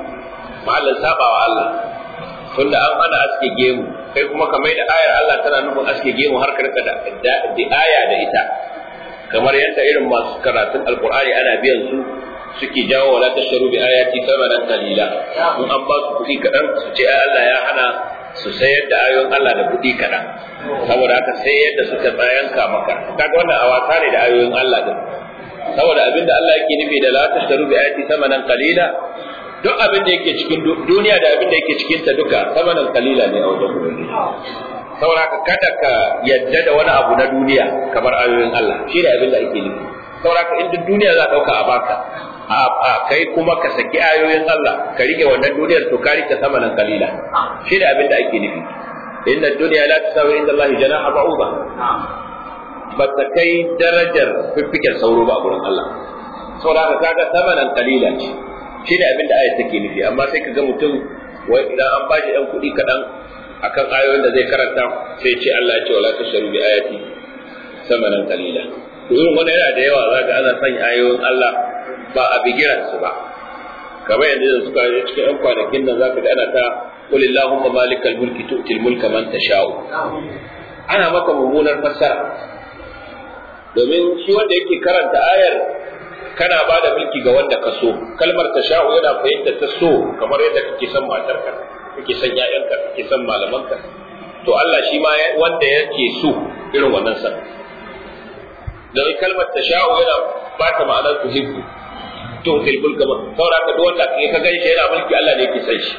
sabawa Allah tunda an hana aske gemu kai kuma ka mai da ayar Allah tana nufin aske gemu har ka rika da aya da ita kamar yadda irin masu karatun alkur'ani ana biyan su suke jawo wala tasharu bi ayati thamanan qalila in an ba su kuɗi kaɗan su ce ai Allah ya hana su sayar da ayoyin Allah da kuɗi kaɗan saboda haka sai yadda suka tsayanka maka kaga wannan a wasa ne da ayoyin Allah din saboda abinda Allah yake nufi da la tasharu bi ayati thamanan qalila duk abin da yake cikin duniya da abin da yake cikin ta duka thamanan qalila ne a wajen ubangiji saboda kada ka yadda da wani abu na duniya kamar ayoyin Allah shi ne abin da ake nufi saboda in duk duniya za a dauka a baka a kai kuma ka saki ayoyin Allah ka rike wannan duniyar to ka rike sama nan kalila shi ne abin da ake nufi inna dunya la tasawi inda Allah janaha ba'uda ba ta kai darajar fiffiken sauro ba a gurin Allah saboda kaga sama nan kalila ce shi ne abin da ayat take nufi amma sai ka ga mutum wai idan an bashi ɗan kuɗi kaɗan akan ayoyin da zai karanta sai ce Allah ya ce wala tasharu bi ayati samanan qalila to irin wannan yana da yawa zaka ana sanya ayoyin Allah ba a bigiran su ba kamar yadda da suka yi cikin ɗan kwanakin nan zaka ga ana ta qul illahumma malikal mulki tu'til mulka man tasha'u ana maka mummunar fassara domin shi wanda yake karanta ayar kana ba da mulki ga wanda ka so kalmar tasha'u yana fahimta ta so kamar yadda kake son matarka kake son ƴaƴanka kake son malamanka to Allah shi ma wanda yake so irin wannan san da kalmar tasha'u yana ba ta ma'anar tuhibbu to tilbul kama saboda ka duk wanda ka gani shi yana mulki Allah ne yake son shi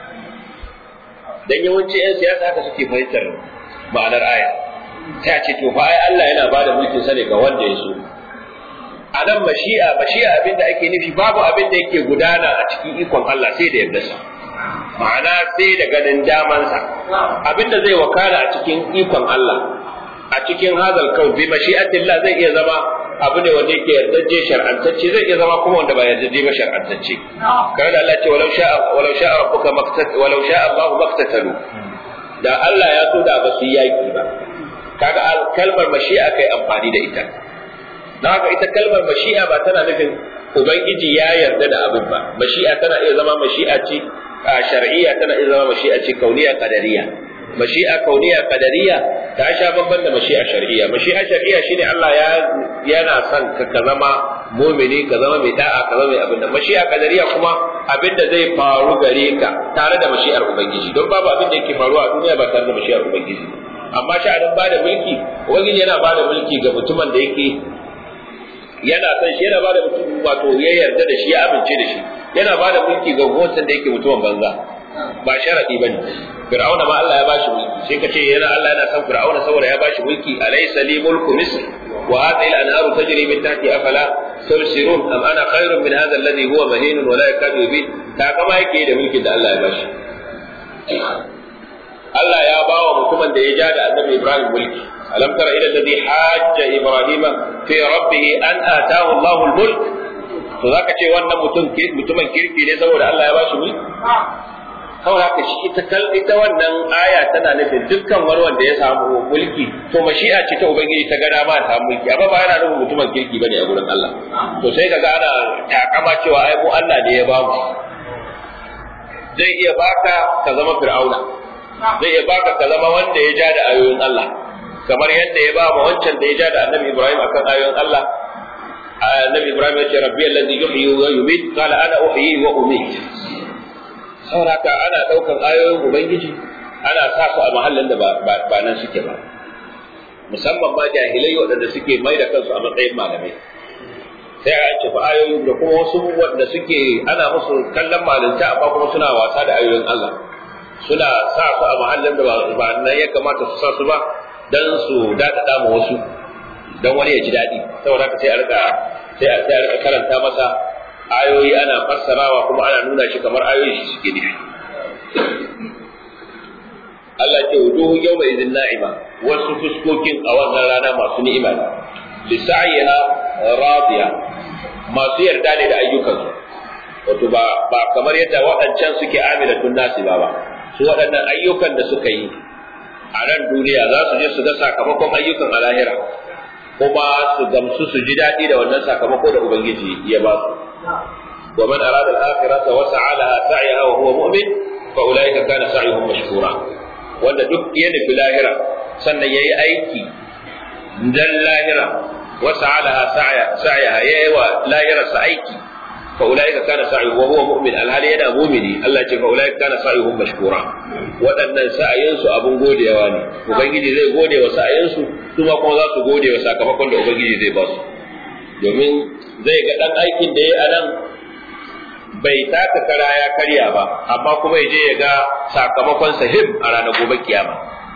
dan yawanci ƴan siyasa haka suke fahimtar ma'anar aya sai a ce to fa ai Allah yana ba da mulkin sa ne ga wanda ya so a nan mashi'a abinda ake nufi babu abin da yake gudana a cikin ikon Allah sai da yardarsa ma'ana sai da ganin damansa abinda zai wakana a cikin ikon Allah a cikin hadal kaun bi mashi'atillah zai iya zama abu ne wanda yake yardajje shar'antacce zai iya zama kuma wanda ba yardajje ba shar'antacce kamar da Allah ce walau sha'a rabbuka walau sha'a Allah maktatalu da Allah ya so da ba su yaki ba kaga kalmar mashi'a kai amfani da ita don haka ita kalmar mashi'a ba tana nufin ubangiji ya yarda da abin ba. Mashi'a tana iya zama mashi'a ce shar'iyya, tana iya zama mashi'a ce kauniya qadariyya. Mashi'a kauniya qadariyya ta sha babban da mashi'a shar'iyya. Mashi'a shar'iyya shine Allah yana son ka zama mu'mini, ka zama mai da'a, ka zama mai abin da. Mashi'a qadariyya kuma abin da zai faru gare ka tare da mashi'ar ubangiji, don babu abin da yake faruwa a duniya ba tare da mashi'ar ubangiji. Amma sha'anin bada mulki, ubangiji yana bada mulki ga mutumin da yake yana son shi, yana bada mutum wato ya yarda da shi, ya amince da shi. Yana bada mulki ga mutum da yake mutumin banza, ba sharadi bane. Fir'auna ma Allah ya bashi mulki, sai ka ce yana Allah yana son Fir'auna saboda ya bashi mulki. Alaysa li mulku misr wa hadhihi al-anharu tajri min tahti afala tubsirun am ana khairun min hadha alladhi huwa mahin wa la yakadu yubin. Ta kama yake da mulkin da Allah ya bashi. Allah ya bawa mutumin da ya ja da Annabi Ibrahim mulki. Alam tara ila alladhi hajja Ibrahima fi rabbih an ataahu Allahu al-mulk. To zaka ce wannan mutumin kirki ne saboda Allah ya bashi mulki? Kawai haka shi ita wannan aya tana nufin dukkan wani wanda ya samu mulki to mashi'a ce ta ubangiji ta gada ma ta mulki, amma ba yana nufin mutumin kirki bane a gurin Allah. To sai kaga ana takama cewa ai mu Allah ne ya bamu. Zai iya baka ka zama Fir'auna, zai iya baka ka zama wanda ya ja da ayoyin Allah, kamar yadda ya ba mu wancan da ya ja da Annabi Ibrahim akan ayoyin Allah. Annabi Ibrahim ya ce rabbi allazi yuhyi wa yumiit, qala ana uhyi wa umiit. Saboda ana ɗaukan ayoyin Ubangiji ana sa su a mahallin da ba nan suke ba, musamman ma jahilai waɗanda suke mai da kansu a matsayin malamai. Sai a ce fa ayoyin da kuma wasu waɗanda suke ana musu kallon malinta amma kuma suna wasa da ayoyin Allah, suna sa su a mahallin da ba nan ya kamata su sa su ba dan su daɗaɗa ma wasu, dan wani ya ji daɗi. Saboda haka sai a rika karanta masa ayoyi ana fassarawa kuma ana nuna shi kamar ayoyi shi suke nufi. Allah ce wujuhu yawma idhin na'ima, wasu fuskokin a wannan rana masu ni'ima ne. Li sa'iha radiya, masu yarda ne da ayyukansu. Wato ba kamar yadda waɗancan suke amilatun nasi ba. Su waɗannan ayyukan da suka yi a nan duniya za su je su ga sakamakon ayyukan a lahira, kuma su gamsu su ji daɗi da wannan sakamako da Ubangiji ya ba su. ومن أراد الآخرة وسعى لها سعيها وهو مؤمن فأولئك كان سعيهم مشكورا. wanda duk ya nufi lahira sannan yayi aiki dan lahira وسعى لها سعيها yayi wa lahira sa aiki فأولئك كان سعيهم وهو مؤمن الهالي yana mu'mini Allah ce فأولئك كان سعيهم مشكورا. waɗannan sa'ayensu abun godewa ne, ubangiji zai gode wa sa'ayensu, kuma za su gode wa sakamakon da ubangiji zai ba su, domin zai ga dan aikin da yayi a nan bai taka kara ya karya ba, amma kuma ya je ya ga sakamakon sahib a ranar gobe kiyama.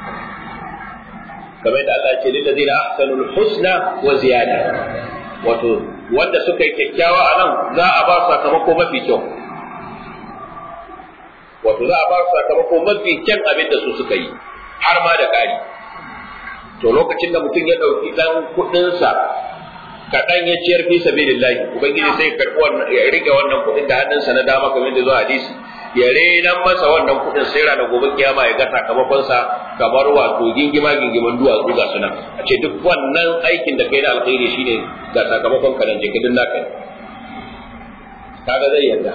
Kamar da Allah ce lillazina ahsanul husna wa ziyada, wato wanda suka yi kyakkyawa a nan za a ba su sakamako mafi kyau, wato za a ba su sakamako mafi kyan abin da su suka yi har ma da ƙari. To lokacin da mutum ya ɗauki ɗan kuɗinsa kaɗan ya ciyar fi sabilillahi, ubangiji sai karɓi wannan, ya rike wannan kuɗin da hannunsa na dama kamar da zuwa hadisi, ya renan masa wannan kuɗin sai ranar gobe kiyama ya ga sakamakonsa kamar wato gingiman duwatsu ga sunan, a ce duk wannan aikin da kai na alkhairi shine ga sakamakon ka nan jikin naka. Kaga zai yarda,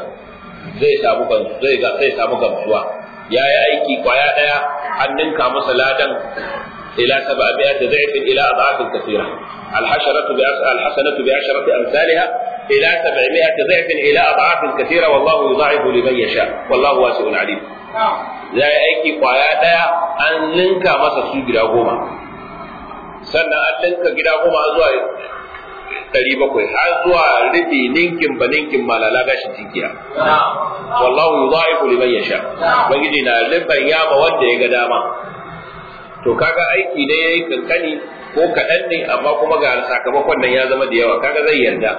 zai samu gamsuwa, ya yi aiki kwaya ɗaya an ninka masa ladan ila 700 ضعف ila adafin kathira. الحسنة بعشرة أمثالها إلى 700 ضعف إلى أضعاف كثيرة والله يضاعف لمن يشاء والله واسع عليم. za yi aiki kwaya ɗaya an linka masa su gida 10, sannan an linka gida 10 zuwa 700 har zuwa rufi ninkin ba ninkin malala gashin tinkiya. wallahu yudha'ifu liman yasha, ubangiji na limban yama wanda ya ga dama. To kaga aiki ne yayi kankani ko kaɗan ne, amma kuma ga sakamakon nan ya zama da yawa, kaga zai yarda.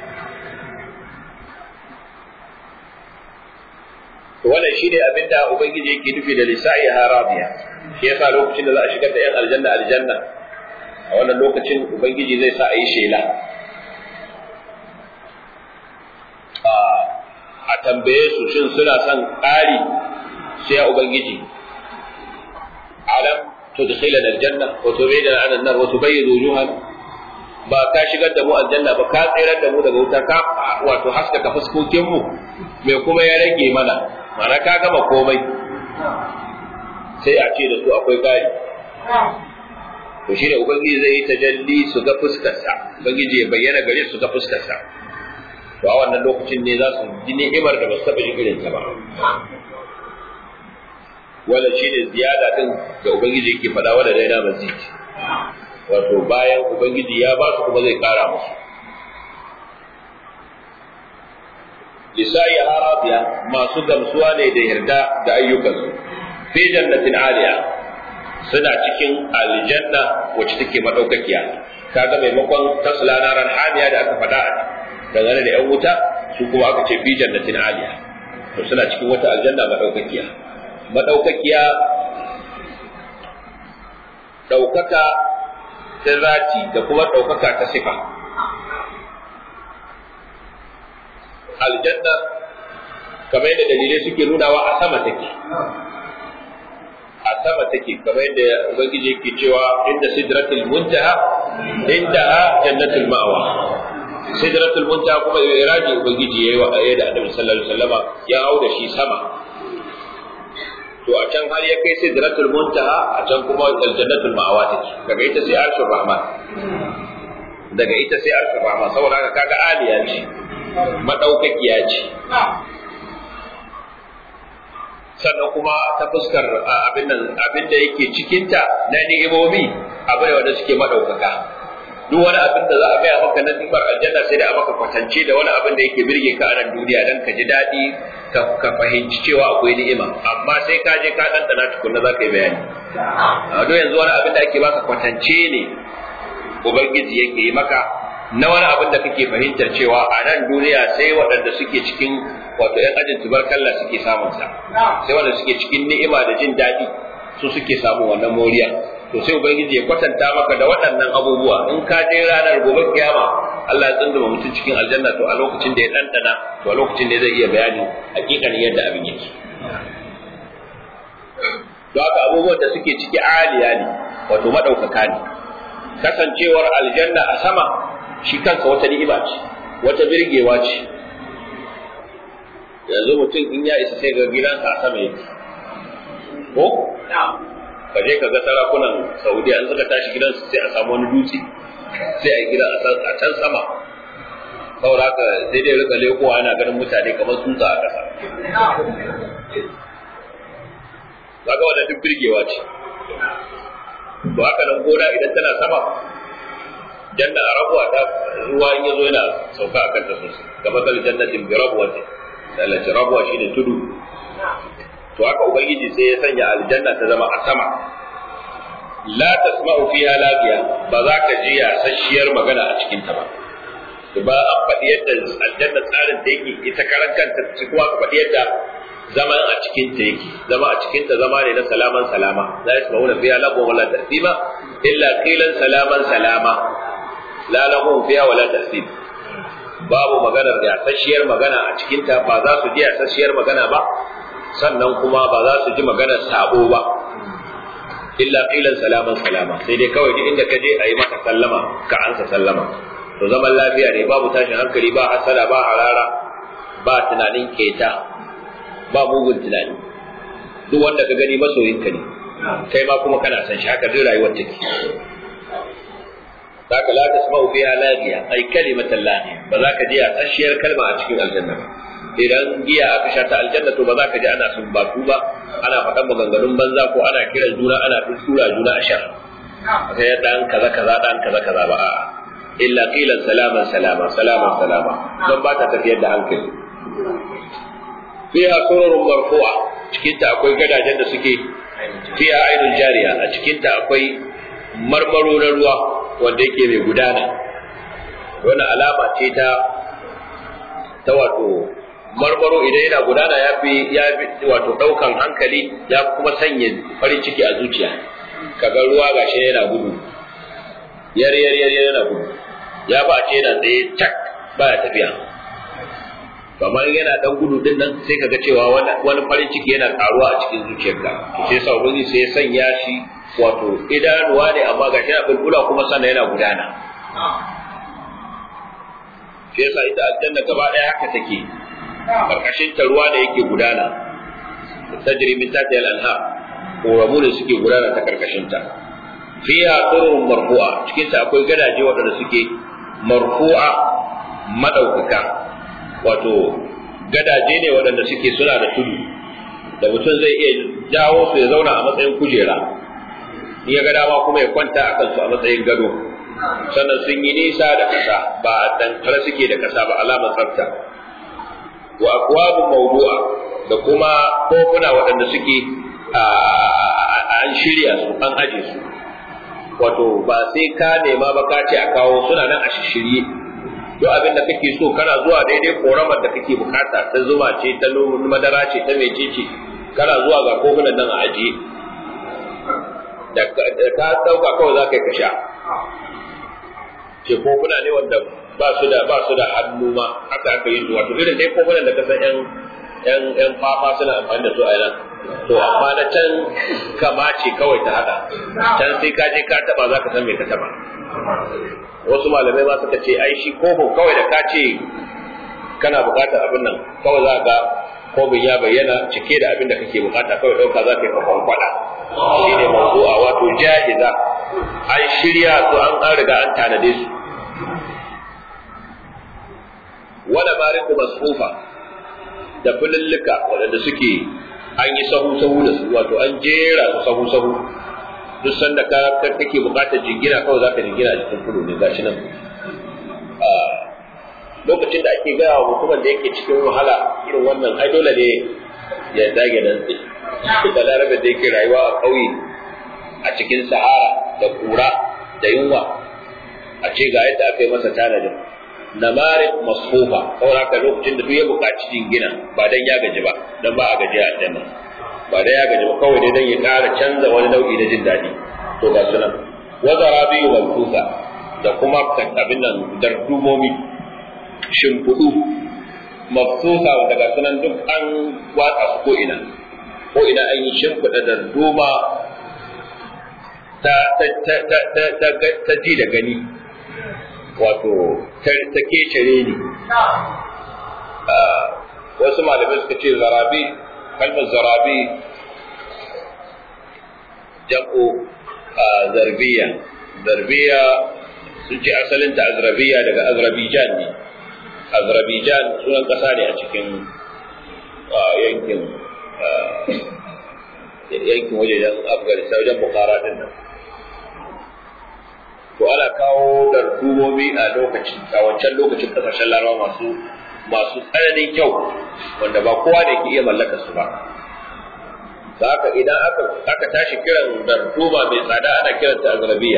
To wannan shine abin da ubangiji yake nufi da lisa'i harabiya. Shi yasa lokacin da za a shigar da yan aljanna a wannan lokacin ubangiji zai sa a yi shela, a tambaye su shin suna son ƙari, sai ya ubangiji alam تدخلنا الجنة وتبعدنا عن النار وتبيض وجوهنا. ba ka shigar da mu aljanna ba ka tsirar da mu daga wuta ka wato haskaka fuskokin mu me kuma ya rage mana mana ka gama komai sai a ce da su akwai gari to shi ne ubangiji zai yi tajalli su ga fuskarsa ubangiji ya bayyana gare su ga fuskarsa to a wannan lokacin ne za su ji ni'imar da ba su taɓa jin irin ta ba wala shi ne ziyada din da ubangiji yake faɗa wala daina mazid wato bayan ubangiji ya ba su kuma zai kara musu lisa'i harabiya masu gamsuwa ne da yarda da ayyukansu fi jannatin aliya suna cikin aljanna wacce take madaukakiya kaga maimakon tasla naran hamiya da aka faɗa dangane da yan wuta su kuma aka ce fi jannatin aliya to suna cikin wata aljanna madaukakiya daukaka ta zati da kuma daukaka ta sifa aljanna kamar yadda dalilai suke nunawa a sama take kamar yadda ubangiji yake cewa inda sidratul muntaha indaha jannatul ma'wa sidratul muntaha kuma iraji ubangiji yayi wa ayyada annabi sallallahu alaihi wasallama ya hau da shi sama to a can har ya kai sidratul muntaha a can kuma jannatul ma'wa take daga ita sai arshur rahman saboda haka kaga aliya ce madaukakiya ce sannan kuma ta fuskar abin da yake cikinta na ni'imomi abin da suke madaukaka duk wani abin da za a gaya maka na ni'imar aljanna sai da a maka kwatance da wani abin da yake birge ka a nan duniya dan ka ji daɗi ka fahimci cewa akwai ni'ima amma sai ka je ka ɗanɗana tukunna za ka yi bayani don yanzu wani abin da ake baka kwatance ne ubangiji yake yi maka na wani abin da kake fahimtar cewa a nan duniya sai waɗanda suke cikin wato ‘yan ajin tubarkalla suke samun sa sai waɗanda suke cikin ni'ima da jin daɗi su suke samun wannan moriya to sai ubangiji ya kwatanta maka da waɗannan abubuwa in ka je ranar gobe kiyama Allah ya tsunduma mutum cikin aljanna to a lokacin da ya ɗanɗana to a lokacin da zai iya bayani hakikanin yadda abin yake to haka abubuwan da suke ciki aliya ne wato maɗaukaka ne kasancewar aljanna a sama shi kansa wata ni'ima ce wata birgewa ce yanzu mutum in ya isa sai ga gidansa a sama yake ko ka je ka ga sarakunan Saudiya in suka tashi gidansu sai a samu wani dutse sai a yi gida a can sama saboda haka sai dai rika lekowa ana ganin mutane kamar tsutsa a ƙasa kaga wannan duk birgewa ce to haka nan gona idan tana sama janna a rabuwa ta ruwa in yazo yana sauka a kanta sosai kamar kal jannatin bi rabwati dalati rabwa shine tudu to haka ubangiji sai ya sanya aljanna ta zama a sama la tasma'u fiha lafiya ba za ka ji yasasshiyar magana a cikin ta ba ba a faɗi yadda aljanna tsarin ta yake ita karan kanta kuma ka faɗi yadda zaman a cikin ta yake zama a cikin ta zama ne na salaman salama la yasma'una fiha lagwan wala tasima illa qilan salaman salama la lahum fiha wala tasib babu maganar da yasasshiyar magana a cikin ta ba za su ji yasasshiyar magana ba sannan kuma ba za su ji maganar sabo ba illa qilan salaman salama sai dai kawai duk inda ka je a yi maka sallama ka ansa sallama to zaman lafiya ne babu tashin hankali ba hasala ba harara ba tunanin keta ba mugun tunani duk wanda ka gani masoyinka ne kai ma kuma kana san shi haka duk rayuwar take zaka la tasma'u fiha lagiya ay kalimatan lagiya ba za ka ji a tsashiyar kalma a cikin aljanna idan giya aka sha ta aljanna to ba za ka ji ana sumbatu ba ana faɗan maganganun banza ko ana kiran juna ana tura juna a sha sai ya dan kaza kaza dan kaza kaza ba a'a illa qilan salaman salama salaman salama don ba ta tafiyar da hankali fiha sururun marfu'a cikin ta akwai gadajen da suke fiha ainul jariya a cikin ta akwai marmaro na ruwa wanda yake mai gudana wannan alama ce ta wato marmaro idan yana gudana ya fi wato daukan hankali ya kuma sanya farin ciki a zuciya kaga ruwa gashi yana gudu yar yana gudu ya ba ce yana tsaye tak baya tafiya kamar yana dan gudu din nan sai kaga cewa wani farin ciki yana karuwa a cikin zuciyarka sai sa ubangi sai ya sanya shi wato idanuwa ne amma gashi yana bulbula kuma sannan yana gudana shi yasa ita aljanna gaba ɗaya haka take, karkashin ta ruwa da yake gudana, tajri min tahtiha al-anhar, koramu da suke gudana ta karkashin ta. Fiha turun marfu'a, cikin ta akwai gadaje waɗanda suke marfu'a madaukaka, wato gadaje ne waɗanda suke suna da tudu da mutum zai iya jawo su ya zauna a matsayin kujera, in ya ga dama kuma ya kwanta a kansu a matsayin gado. Sannan sun yi nisa da ƙasa, ba dankare suke da ƙasa ba, alamar tsafta. Wa akwabun mawdu'a, da kuma kofuna waɗanda suke an shirya su, an aje su, wato ba sai ka nema ba ka ce a kawo, suna nan a shirye. Duk abin da kake so kana zuwa daidai koramar da kake bukata, ta zuma ce, ta madara ce, ta mecece, kana zuwa ga kofunan nan a ajiye, da ka dauka kawai za ka yi ka sha. Ce kofuna ne wanda ba su da hannu ma, haka aka yi su, wato irin dai kofunan da ka san yan fafa suna amfani da su a nan. To amma na can kama ce kawai ta hada, can sai ka je ka taba za ka san me ka taba. Wasu malamai ma suka ce ai shi kofin kawai da ka ce kana bukatar abin nan, kawai za ga kofin ya bayyana cike da abin da kake bukata, kawai dauka za ka yi kafan kwada. Shi ne mawdu'a, wato jahiza, an shirya su, an riga an tanade su. Wala mariku masfufa, da fulillika waɗanda suke an yi sahu-sahu da su, wato an jera su sahu-sahu. Duk sanda kake bukatar jingina kawai za ka jingina a cikin fulo ne, gashi nan. Lokacin da ake gaya wa mutumin da yake cikin wahala irin wannan, ai dole ne ya dage nan tsaye. Da larabar da yake rayuwa a ƙauye a cikin sahara da kura da yunwa, a ce ga yadda aka yi masa tanadin namarin masfufa, saboda haka lokacin da duk ya buƙaci jingina ba dan ya gaji ba, dan ba a gaji a aljanna, ba dan ya gaji ba, kawai dai dan ya ƙara canza wani nau'i na jin daɗi. To ga sunan wazarabiyu mabtusa, da kuma abin nan dardumomi shimfiɗu mabtusa, wanda ga sunan duk an watsa su ko ina an yi shimfiɗa darduma ta ji da gani, wato ta kecere ni. Wasu malamai suka ce zarabi, kalmar zarabi jam'u zarbiya sun ce asalinta azrabiya daga Azerbaijan ne. Azerbaijan sunan ƙasa ne a cikin yankin wajejen Afghanistan, wajen Bukhara din nan. To ana kawo dardumomi a wancan lokacin kasashen Larabawa masu tsananin kyau, wanda ba kowa ne ke iya mallaka su ba. Da haka idan aka tashi kiran darduma mai tsada ana kiranta azrabiya.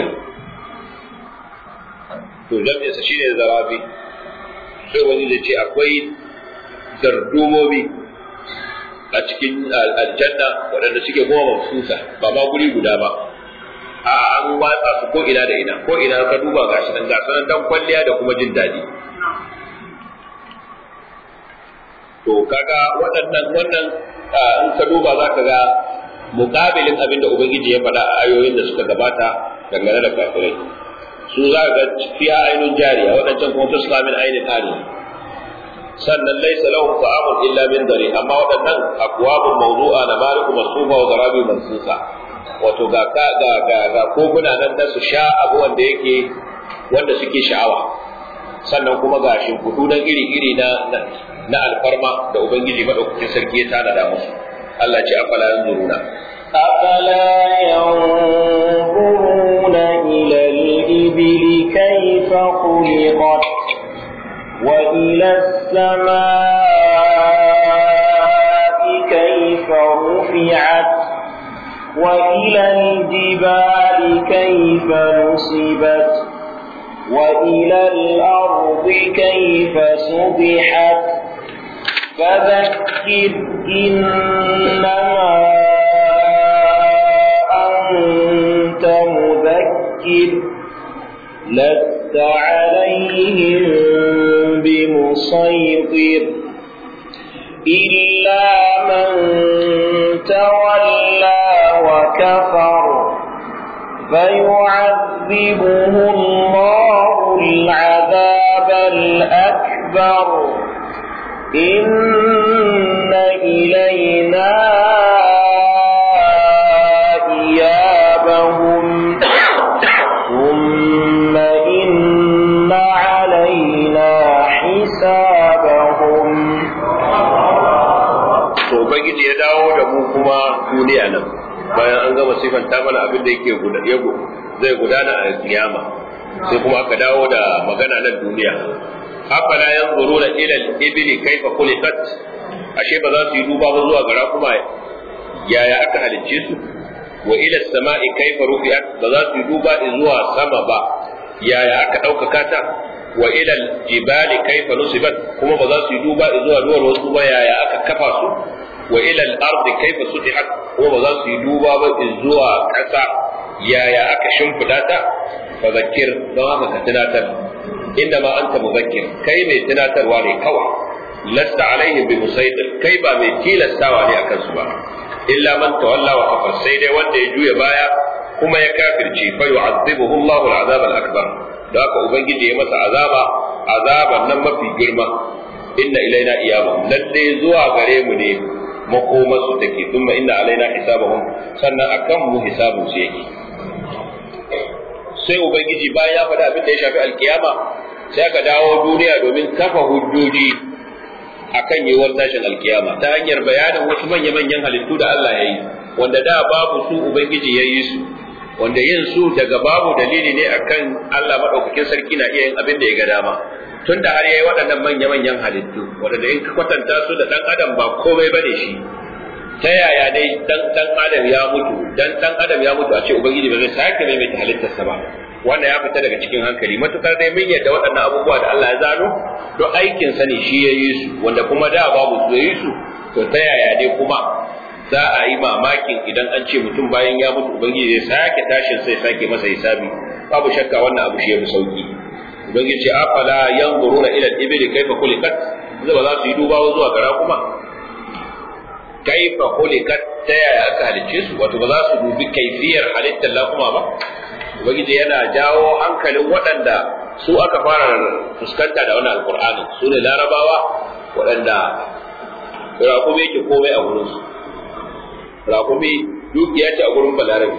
To jami'insa shine zarabi. Sai wani da ce akwai dardumomi a cikin aljanna waɗanda suke goma mafsusa, ba ma guri guda ba. An watsa su ko ina da ina, ko ina ka duba gashi nan ga sanan dan kwalliya da kuma jin daɗi. To kaga wannan in ka duba za ka ga muƙabilin abin da Ubangiji ya faɗa a ayoyin da suka gabata dangane da kafirai. Su za ka ga fiya ainun jariya, waɗancan kuma fuska min ainin ari. Sannan laisa lahu ta'amun illa min dari, amma waɗannan akwabun mawdu'a na mariku masufa wa zarabi mansusa. Wato ga koguna nan da su sha abu wanda suke sha'awa, sannan kuma ga shimfiɗu nan iri-iri na alfarma da Ubangiji maɗaukakin sarki ya tanada musu. Allah ce afala yanzuruna ila al-ibli kayfa khuliqat wa ila as-samaa'i kayfa rufi'at وإلى الجبال كيف نصبت وإلى الأرض كيف سطحت فذكر إنما أنت مذكر لست عليهم بمسيطر إلا من تولى وكفر فيعذبه الله أكبر إن إلينا إيابهم ثم إن علينا حسابهم. to ubangiji ya dawo da mu kuma duniya nan bayan an gama sifanta mana abin da yake zai gudana a kiyama, sai kuma aka dawo da magana nan duniya. afala yanzuruna ila al-ibli kayfa khuliqat, ashe ba za su yi duba ba zuwa gara kuma yaya aka halicce su, wa ila as-sama'i kayfa rufi'at, ba za su yi duba zuwa sama ba yaya aka ɗaukaka ta, wa ila al-jibali kayfa nusibat, kuma ba za su yi duba zuwa duwar wasu ba yaya aka kafa su, wa ila al-ardi kayfa sutihat, kuma ba za su yi duba ba zuwa ƙasa yaya aka shimfida ta. fa zakkir, don haka ka tunatar, inda ma anta muzakkir, kai mai tunatarwa ne kawai, lasta alaihim bi musaitir, kai ba mai tilastawa ne akan su ba, illa man tawalla wa kafar, sai dai wanda ya juya baya kuma ya kafirce, fa yu'adhibuhu Allahu al-'adhab al-akbar, da haka ubangiji ya masa azaban nan mafi girma. inna ilaina iyabahum, lalle zuwa gare mu ne makomarsu take, thumma inna alaina hisabahum, sannan akan mu hisabun su yake. sai ubangiji bayan ya faɗi abin da ya shafi alkiyama, sai aka dawo duniya domin kafa hujjoji akan yiwuwar tashin alkiyama ta hanyar bayanin wasu manya-manyan halittu da Allah ya yi, wanda da babu su ubangiji ya yi su, wanda yin su daga babu dalili ne akan Allah madaukakin sarki na iya yin abin da ya ga dama. Tunda har yayi waɗannan manya-manyan halittu wanda in ka kwatanta su da dan adam ba komai bane shi, ta yaya dai dan adam ya mutu, dan adam ya mutu a ce ubangiji ba zai sake maimaita halittarsa ba, wanda ya fita daga cikin hankali. matukar dai mun yadda waɗannan abubuwa da Allah ya zano don aikin sa ne shi ya yi su, wanda kuma da babu su yi su, to ta yaya dai kuma za a yi mamakin idan an ce mutum bayan ya mutu ubangiji zai sake tashin sai sake masa hisabi? Babu shakka wannan abu shi ya fi sauki. ubangiji ce afala yanzuruna ila al-ibli kayfa khuliqat, zai ba za su yi duba zuwa gara kuma kaifa khuliqat, ta yaya aka halicce su, wato ba za su dubi kaifiyar halittar lakuma ba. ubangiji yana jawo hankalin waɗanda su aka fara fuskanta da wannan alqur'ani, su ne larabawa waɗanda raƙumi yake komai a gurin su. raƙumi dukiya ce a gurin balarabi,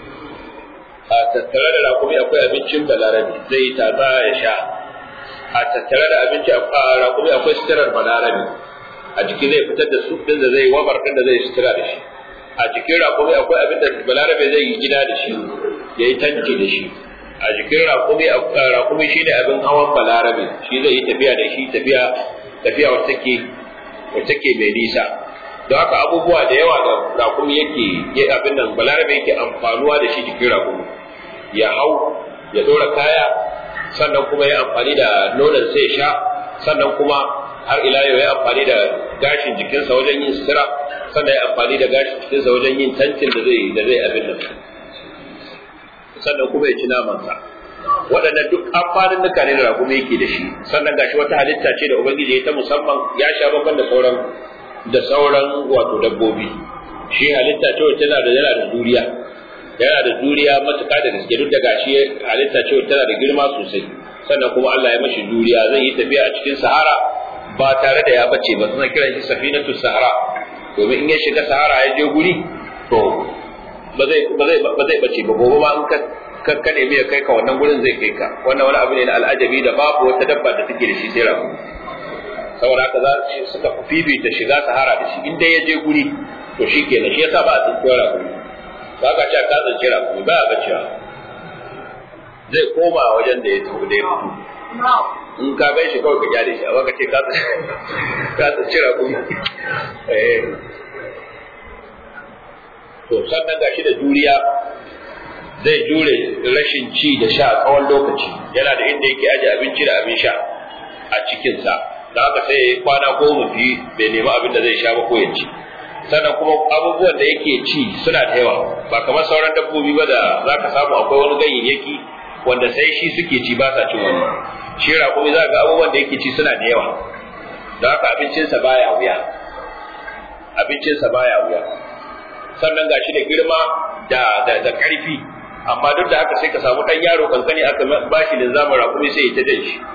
a tattare da raƙumi akwai abincin balarabi zai tatsa ya sha, a tattare da abinci a raƙumi akwai sitirar balarabi, a jiki zai fitar da su din da zai wabar din da zai sutura da shi, a jikin raƙumi akwai abin da balarabe zai yi gida da shi, ya yi tanki da shi, a jikin raƙumi shi ne abin hawan balarabe, shi zai yi tafiya da shi, tafiya wacce ke mai nisa. Don haka abubuwa da yawa da raƙumi yake abin nan balarabe yake amfanuwa da shi jikin raƙumi, ya hau ya ɗora kaya, sannan kuma ya amfani da nonon sai sha, sannan kuma har ila yau ya amfani da gashin jikinsa wajen yin sutura, sannan ya amfani da gashin jikinsa wajen yin tantin da zai abin nan, sannan kuma ya ci namansa. waɗannan duk amfanin nuka ne da raƙumi yake da shi. Sannan gashi wata halitta ce da ubangiji ta musamman, ya sha bamban da sauran wato dabbobi. Shi halitta ce wacce yana da juriya, yana da juriya matuƙa da gaske, duk da gashi halitta ce wacce tana da girma sosai. Sannan kuma Allah ya mashi juriya, zai yi tafiya a cikin sahara ba tare da ya bace ba, suna kiran shi safinatu sahara, domin in ya shiga sahara ya je guri to ba zai bace ba. Gobe ma in ka nemi ya kai ka wannan gurin zai kai ka. Wannan wani abu ne na al'ajabi da babu wata dabba da take da shi sai rago. Saboda haka suka fifita shiga sahara da shi, in dai ya je guri to shi kenan. Shi yasa ba a tsintuwar rago ba, ka ce ka tsinci rago ba a bacewa, zai koma wajen da ya tafi da ya fito. In ka bai shi kawai ka gyara shi, amma ka ce ka tsinci rago. To sannan gashi da juriya, zai jure rashin ci da sha tsawon lokaci, yana da inda yake aje abinci da abin sha a cikinsa, da haka sai kwana 10 bai nemi abin da zai sha ba ko ya ci. Sannan kuma abubuwan da yake ci suna da yawa, ba kamar sauran dabbobi ba da za ka samu akwai wani ganyayyaki wanda sai shi suke ci ba sa cin wani. Shi raƙumi za ga abubuwan da yake ci suna da yawa, da haka abincinsa baya wuya. Sannan gashi da girma da ƙarfi, amma duk da haka sai ka samu ɗan yaro kankani aka bashi da zamu raƙumi sai ya ta jan shi.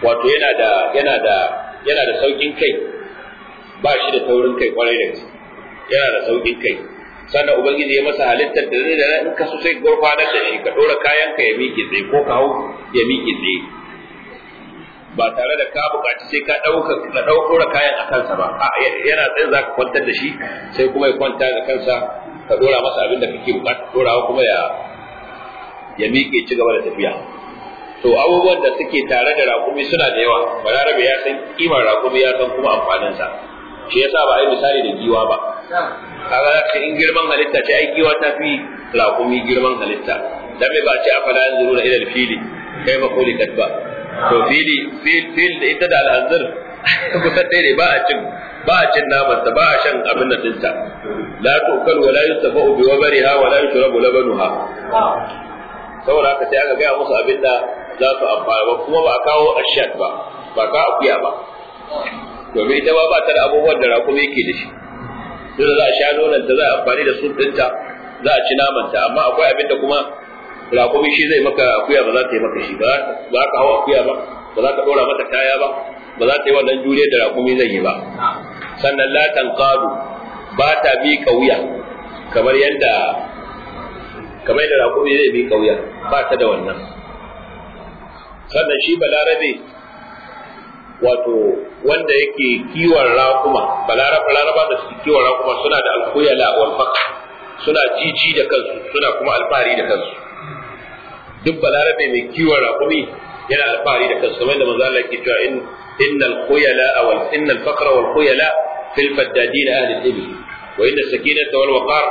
wato yana da saukin kai, ba shi da taurin kai kwarai da gaske, yana da saukin kai. Sannan ubangiji ya masa halittar da in ka so sai gurfanar da shi ka dora kayan ka ya miƙe tsaye ko ka hau ya miƙe tsaye ba tare da ka buƙaci sai ka ɗora kayan a kansa ba. Yana tsaye za ka kwantar da shi sai kuma ya kwanta da kansa ka dora masa abin da kake buƙata dorawa kuma ya miƙe ci gaba da tafiya. To abubuwan da suke tare da raƙumi suna da yawa. Balarabe ya san kimar raƙumi, ya san kuma amfaninsa. Shi yasa ba a yi misali da giwa ba. Kaga ce in girman halitta ce ai giwa ta fi raƙumi girman halitta. Dan me ba ce afala yanzuruna ila al-fili kai ma khuliqat ba. To fil da ita da al-anzur kusa ɗaya ne, ba a cin naman ta, ba a shan abin da dinta. La tu'kal wa la yustaba'u bi wabariha wa la yushrabu labanuha. Saboda haka sai aka gaya musu abin da za su amfana ba, kuma ba a kawo ashat ba ka akuya ba, domin ita ba ta da abubuwan da raƙumi yake da shi. Dole za a sha nonon ta, za a amfani da su ɗinta, za a ci namanta, amma akwai abin da kuma raƙumi shi zai maka, akuya ba za ta yi maka shi ba ka hawa akuya ba za ka ɗora mata kaya ba za ta yi wannan juriyar da raƙumi zai yi ba. Sannan la tanqadu, ba ta bi kauya kamar yadda raƙumi zai bi kauya, ba ta da wannan. Sannan shi balarabe wato wanda yake kiwon raƙuma, balaraba da suke kiwon raƙuma suna da alkhuyala wal faqr, suna jiji da kansu, suna kuma alfahari da kansu. Duk balarabe mai kiwon raƙumi yana alfahari da kansu, kamar da manzo Allah yake cewa innal khuyala innal faqra wal khuyala fil faddadin ahli al-ibil wa inna as-sakinata wal waqar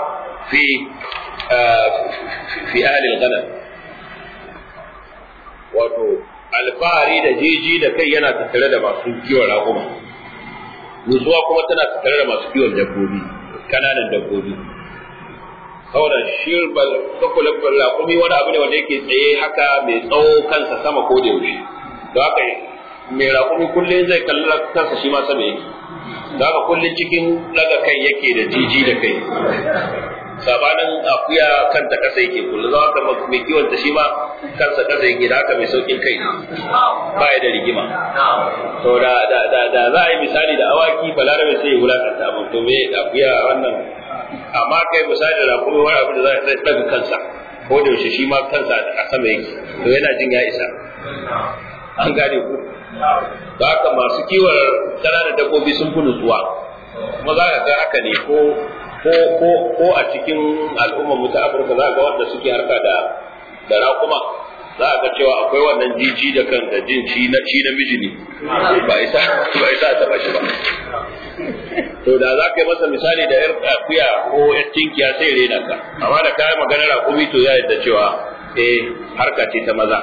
fi ahli al-ghanam. Wato alfahari da jiji da kai yana tattare da masu kiwon raƙuma, nutsuwa kuma tana tattare da masu kiwon dabbobi, kananan dabbobi. Saboda shi kakulan raƙumi wani abu ne wanda yake tsaye haka mai tsawo, kansa sama ko da yaushe. Don haka mai raƙumi kullum zai kalli kansa shi ma sama yake, don haka kullum cikin daga kai yake da jiji da kai. Sabanin akuya kanta kasa yake kullum, za ka mai kiwon ta shi ma kansa kasa yake, da haka mai saukin kai ba ya da rigima. To da za a yi misali da awaki, balarabe sai ya wulakanta abin, to me akuya wannan, amma kai misali da kuma wani abu da za a daga kansa ko da yaushe shi ma kansa a sama yake, to yana jin ya isa. An gane ku. Da haka masu kiwon ƙananan dabbobi sun fi nutsuwa, kuma za ka ga haka ne ko a cikin al'ummar mu ta Afirka, za ga wanda suke harka da raƙuma, za a ga cewa akwai wannan jiji da kan da jin ci namiji ne, ba isa a taba shi ba. To da za ka yi masa misali da yar akuya ko yar tinkiya sai rena ka, amma da kayan maganar raƙumi to ya yadda cewa harka ce ta maza.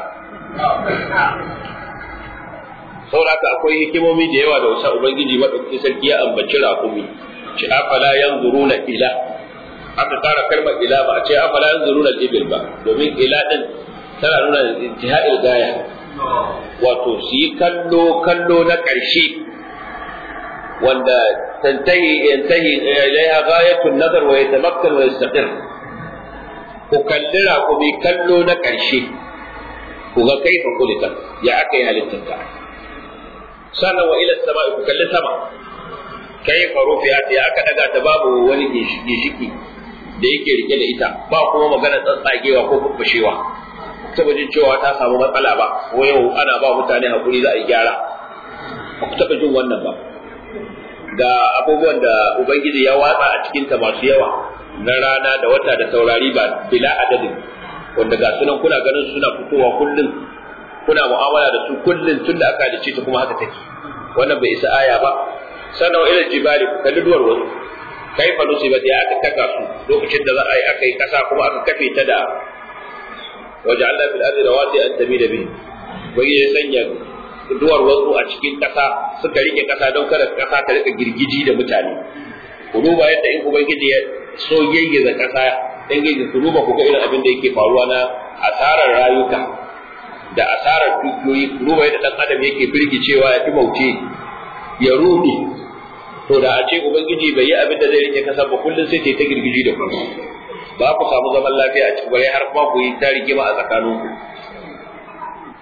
Saboda haka akwai hikimomi da yawa da wasu ubangiji madaukakin sarki ya ambaci raƙumi, ce afala yanzuruna ila, aka tsara kalmar ila ba a ce afala yanzuruna ibil ba, domin ila din tana nuna intihai gaya, wato su yi kallo na ƙarshe wanda yantahi ilaiha ghayatun nazar wa yatamakkan wa yastaqir. Ku kalli raƙumi kallo na ƙarshe, ku ga kaifa kulika, ya aka yi halittarta. Sannan wa ila sama'i, ku kalli sama, kaifa rufi'at, ya aka daga ta babu wani gishiki da yake rike da ita, ba kuma magana tsatsagewa ko fuffushewa saboda cewa ta samu matsala ba, ko yau ana ba mutane hakuri za a yi gyara. Ba ku taɓa jin wannan ba. Ga abubuwan da Ubangiji ya watsa a cikinta masu yawa na rana da wata da taurari ba bila adadin, wanda ga sunan kuna ganin suna fitowa kullum, kuna mu'amala da su kullum tun da aka dace ta kuma haka take. Wannan bai isa aya ba. Sannan ila jibali, ku kalli duwar wasu, kaifa nusibat, ya aka taka su lokacin da za a yi aka yi kasa kuma aka kafe ta da waja'alna fil ardi rawasi an tamida bihi, wani ya sanya duwar wasu a cikin kasa suka rike kasa don kada kasa ta rika girgiji da mutane. Ku duba yadda in ubangiji ya so yayyaza kasa, dan yayyaza, ku duba ku ga irin abin da yake faruwa na asarar rayuka da asarar dukiyoyi. Ku duba yadda dan adam yake birgicewa, ya fi mauce, ya rudi. To da a ce ubangiji bai yi abin da zai rike kasa ba, kullum sai ta girgiji da kuma ba ku samu zaman lafiya a cikin, har kuma ku yi ta rigima a tsakaninku.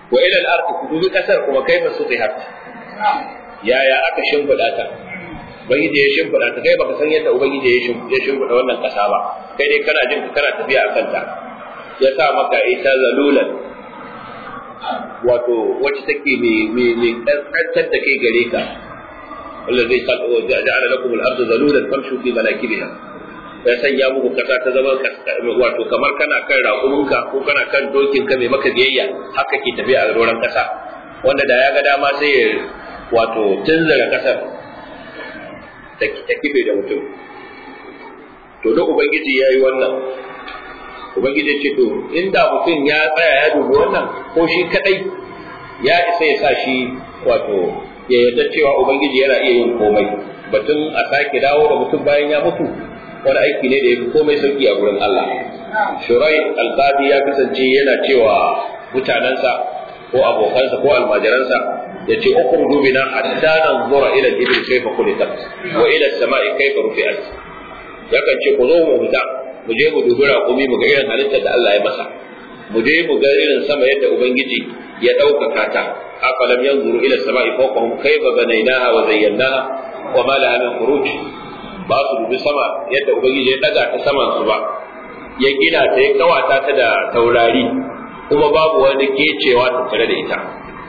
wa ila al-ardi ku dubi kasar kuma kaifa sutihat yaya aka shimfida ta ubangiji ya shimfida ta kai baka san yadda ubangiji ya shimfida wannan kasa ba kai dai kana jin kana tafiya akan ta ya sa maka ita zalulan wato wacce take mai kankantar da kai gare ka wallazi ja'ala lakum al-ardha zalulan famshu fi manakibiha ya sanya muku kasa ta zama wato kamar kana kan raƙuminka ko kana kan dokinka mai maka biyayya haka ke tafiya a doron kasa wanda da ya ga dama sai ya wato tunzura kasar ta kife da mutum to da ubangiji ya yi wannan ubangiji ce to inda mutum ya tsaya ya dubi wannan ko shi kadai ya isa ya sa shi wato ya yarda cewa ubangiji yana iya yin komai batun a sake dawo da mutum bayan ya mutu wani aiki ne da ya fi komai sauki a gurin Allah. Shurai al-Qadi ya kasance yana cewa mutanensa ko abokansa ko almajiransa ya ce ukhruju bina hatta nanzura ila al-ibil kayfa khuliqat wa ila as-sama'i kayfa rufi'at. Yakan ce ku zo mu fita mu je mu dubi raƙumi mu ga irin halittar da Allah ya masa. Mu je mu ga irin sama yadda Ubangiji ya ɗaukaka ta. Afalam yanzuru ila as-sama'i fawqahum kayfa banaynaha wa zayyanaha wa ma laha min khuruj. Ba su dubi sama yadda ubangiji ya daga ta saman su ba ya gina ta ya kawata ta da taurari kuma babu wani kecewa tattare da ita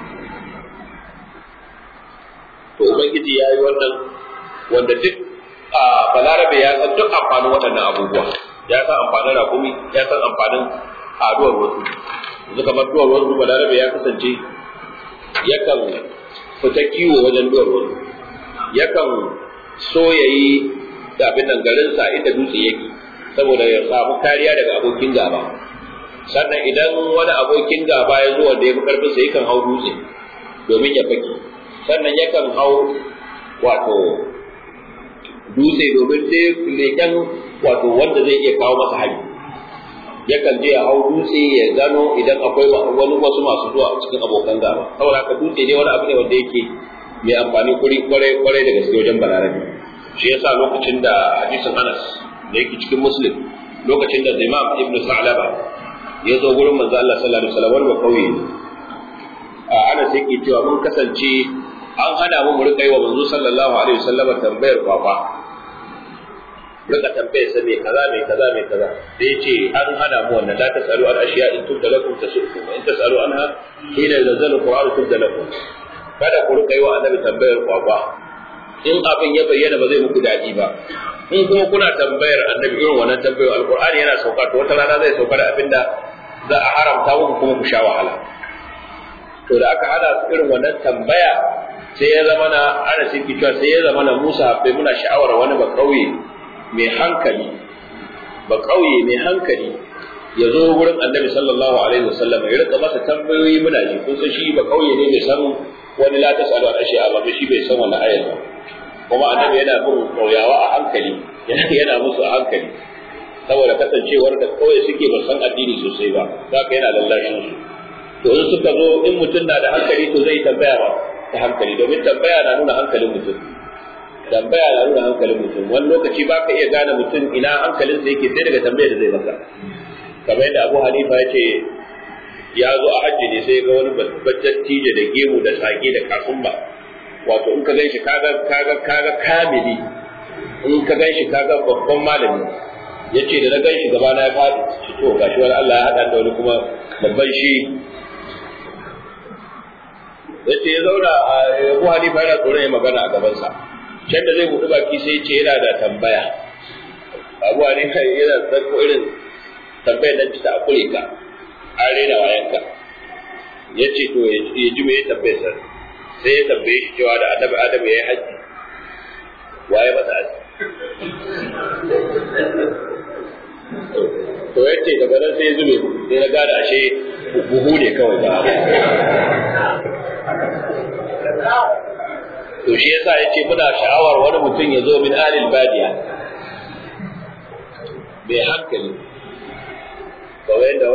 to ubangiji ya yi wannan wanda duk a balarabe ya san duk amfanin waɗannan abubuwa ya san amfanin rakumi ya san amfanin aduwar wasu yanzu kamar duwar wasu balarabe ya kasance yakan fita kiwo wajen duwar wasu yakan so ya yi da abin nan garinsa inda dutse yake saboda ya samu kariya daga abokin gaba sannan idan wani abokin gaba ya zo wanda ya fi karfin sa yakan hau dutse domin ya fake sannan yakan hau wato dutse domin leken wato wanda zai iya kawo masa hari yakan je ya hau dutse ya gano idan akwai wani wasu masu zuwa cikin abokan gaba saboda haka dutse ne wani abu ne wanda yake mai amfani kwarai da gaske wajen balarabe shi yasa lokacin da hadisin Anas da yake cikin Muslim lokacin da Imam Ibn Sa'laba ya zo gurin manzo Allah sallallahu alaihi wasallam wanda kauye Anas yake cewa mun kasance an hana mu rika yi wa manzo sallallahu alaihi wasallam tambayar kwafa rika tambaye sa me kaza me kaza me kaza da yace an hana mu wannan la tasalu al ashiya in tubda lakum tasukum in tasalu anha hina nazalu qur'an tubda lakum kada ku rika yi wa annabi tambayar kwafa in abin ya bayyana ba zai muku daɗi ba in kuma kuna tambayar annabi irin wannan tambayar alqur'ani yana sauka to wata rana zai sauka da abinda za a haramta muku kuma ku sha wahala to da aka hada irin wannan tambaya sai ya zama na ana cikin cewa sai ya zama na Musa bai muna sha'awar wani ba kauye mai hankali ya zo wurin annabi sallallahu alaihi wasallam ya rika masa tambayoyi muna ji kun san shi ba kauye ne bai san wani la tasalu an ashiya ba shi bai san wannan ayar ba kuma annabi yana bin kauyawa a hankali yana musu a hankali saboda kasancewar da kauye suke ba san addini sosai ba zaka yana lallashin su to in suka zo in mutum na da hankali to zai tambaya ba ta hankali domin tambaya na nuna hankalin mutum wani lokaci ba ka iya gane mutum ina hankalinsa yake sai daga tambayar da zai maka kamar yadda Abu Hanifa ya ce ya zo a hajji ne sai ga wani babban tije da gemu da sake da kasumba wato in ka ganshi kaga kamili in ka ganshi kaga babban malami yace da na ganshi gaba na ya fadi to gashi wani Allah ya hada da wani kuma babban shi yace ya zauna Abu Hanifa yana tsoron ya magana a gaban sa can da zai buɗe baki sai ce yana da tambaya Abu Hanifa yana tsako irin tambayar da ta akure ka an rena wayanka ya ce to ya ji me ya tambaye sa sai ya tambaye shi cewa da annabi Adam ya yi haji waye masa haji to ya ce daga nan sai ya zube sai na gane ashe buhu ne kawai ba to shi yasa ya ce muna sha'awar wani mutum ya zo min alil badiya mai hankali kawai da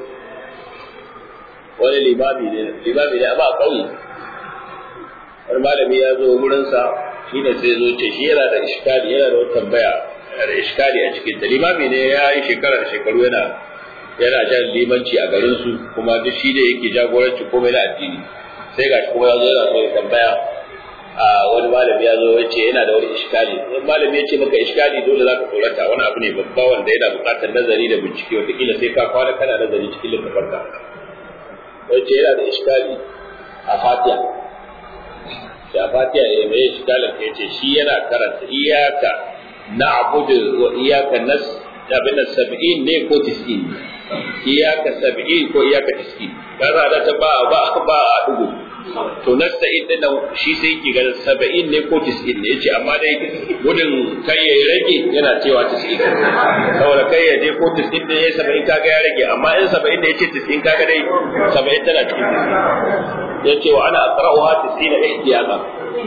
wani limami ne amma a ƙauye wani malami ya zo wurinsa shi ne sai zo ce shi yana da iskali yana da wata tambaya da iskali a cikin ta limami ne ya yi shekara da shekaru yana jan limanci a garin su kuma duk shi ne yake jagoranci komai na addini sai gashi kuma yazo yana so ya tambaya wani malami ya zo yace yana da wani iskali wani malami ya ce maka iskali dole zaka tsorata wani abu ne babba wanda yana buƙatar nazari da bincike wata kila sai ka kwana kana nazari cikin littafarka yace yana da iskali a Fatiha sai a Fatiha mai iskalin ya ce shi yana karanta iyaka na'budu wa iyaka abin 70 ne ko 90 iyaka 70 ko iyaka 90 kaza da ta ba a dugu to nasta'in din nan shi sai yake ga 70 ne ko 90 ne yace amma dai gudun kai ya rage yana cewa 90 saboda kai ya je ko 90 ne ya 70 kaga ya rage amma in 70 ne yace 90 kaga dai 70 tana cikin 90 yace wa ana aqra'uha 90 ihtiyaza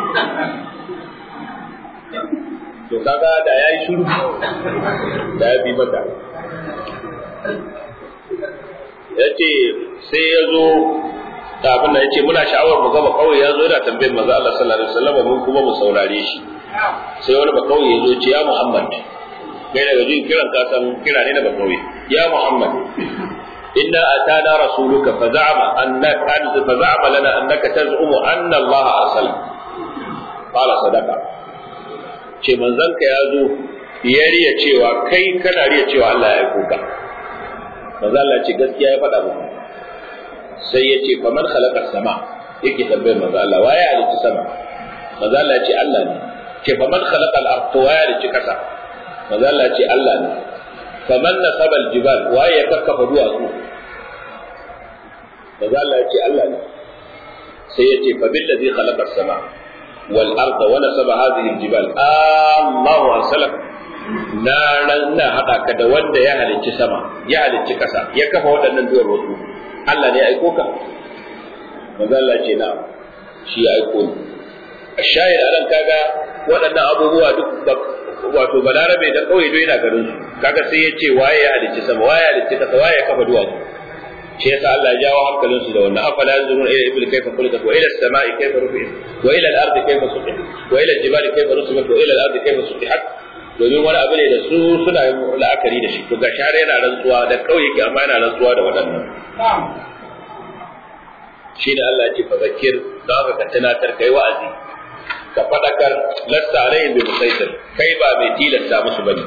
to kaga da yayi shiru da ya bi mata yace sai yazo da abin da yace muna sha'awar mu gaba kawai yazo yana tambayar manzo Allah sallallahu alaihi wasallam mun kuma mu saurare shi sai wani ba kawai yazo ce ya Muhammad kai daga jin kiran ka san kira ne da ba kawai ya Muhammad inna atana rasuluka faza'ama lana annaka taz'umu anna Allah arsal qala sadaqa ce manzanka ya zo ya riya cewa kai kana riya cewa Allah ya aiko ka manzo Allah ce gaskiya ya faɗa muku sai ya ce faman khalaqa sama yake tambayar manzo Allah waye ya halicci sama manzo Allah ce Allah ne ce faman khalaqa al-ardh waye ya halicci kasa manzo Allah ce Allah ne faman nasaba al-jibal waye ya kakkafa duwatsu manzo Allah ce Allah ne sai ya ce fa billazi khalaqa as-sama wal arda wa nasaba hadhihi al-jibal Allahu arsalak na haɗa ka da wanda ya halicci sama ya halicci ƙasa ya kafa waɗannan duwar wasu Allah ne ya aiko ka manzo Allah ce na shi ya aiko ni ashayir anan kaga waɗannan abubuwa duk wato balarabe da kauye do yana garin su kaga sai ya ce waye ya halicci sama waye ya halicci ƙasa waye ya kafa duwatsu shi yasa Allah ya jawo hankalin su da wannan afala yanzuruna ila ibil kayfa khuliqat wa ila as-sama'i kayfa rufi'at wa ila al-ardi kayfa sutihat wa ila al-jibali kayfa nusibat wa ila al-ardi kayfa sutihat domin wani abu ne da su suna yin la'akari da shi to ga shahara yana rantsuwa da kauye ke amma yana rantsuwa da waɗannan shi da Allah ya ce fa zakir da haka ka tunatar kai wa'azi ka fadakar lasta alaihim bi musaitir kai ba mai tilasta musu bane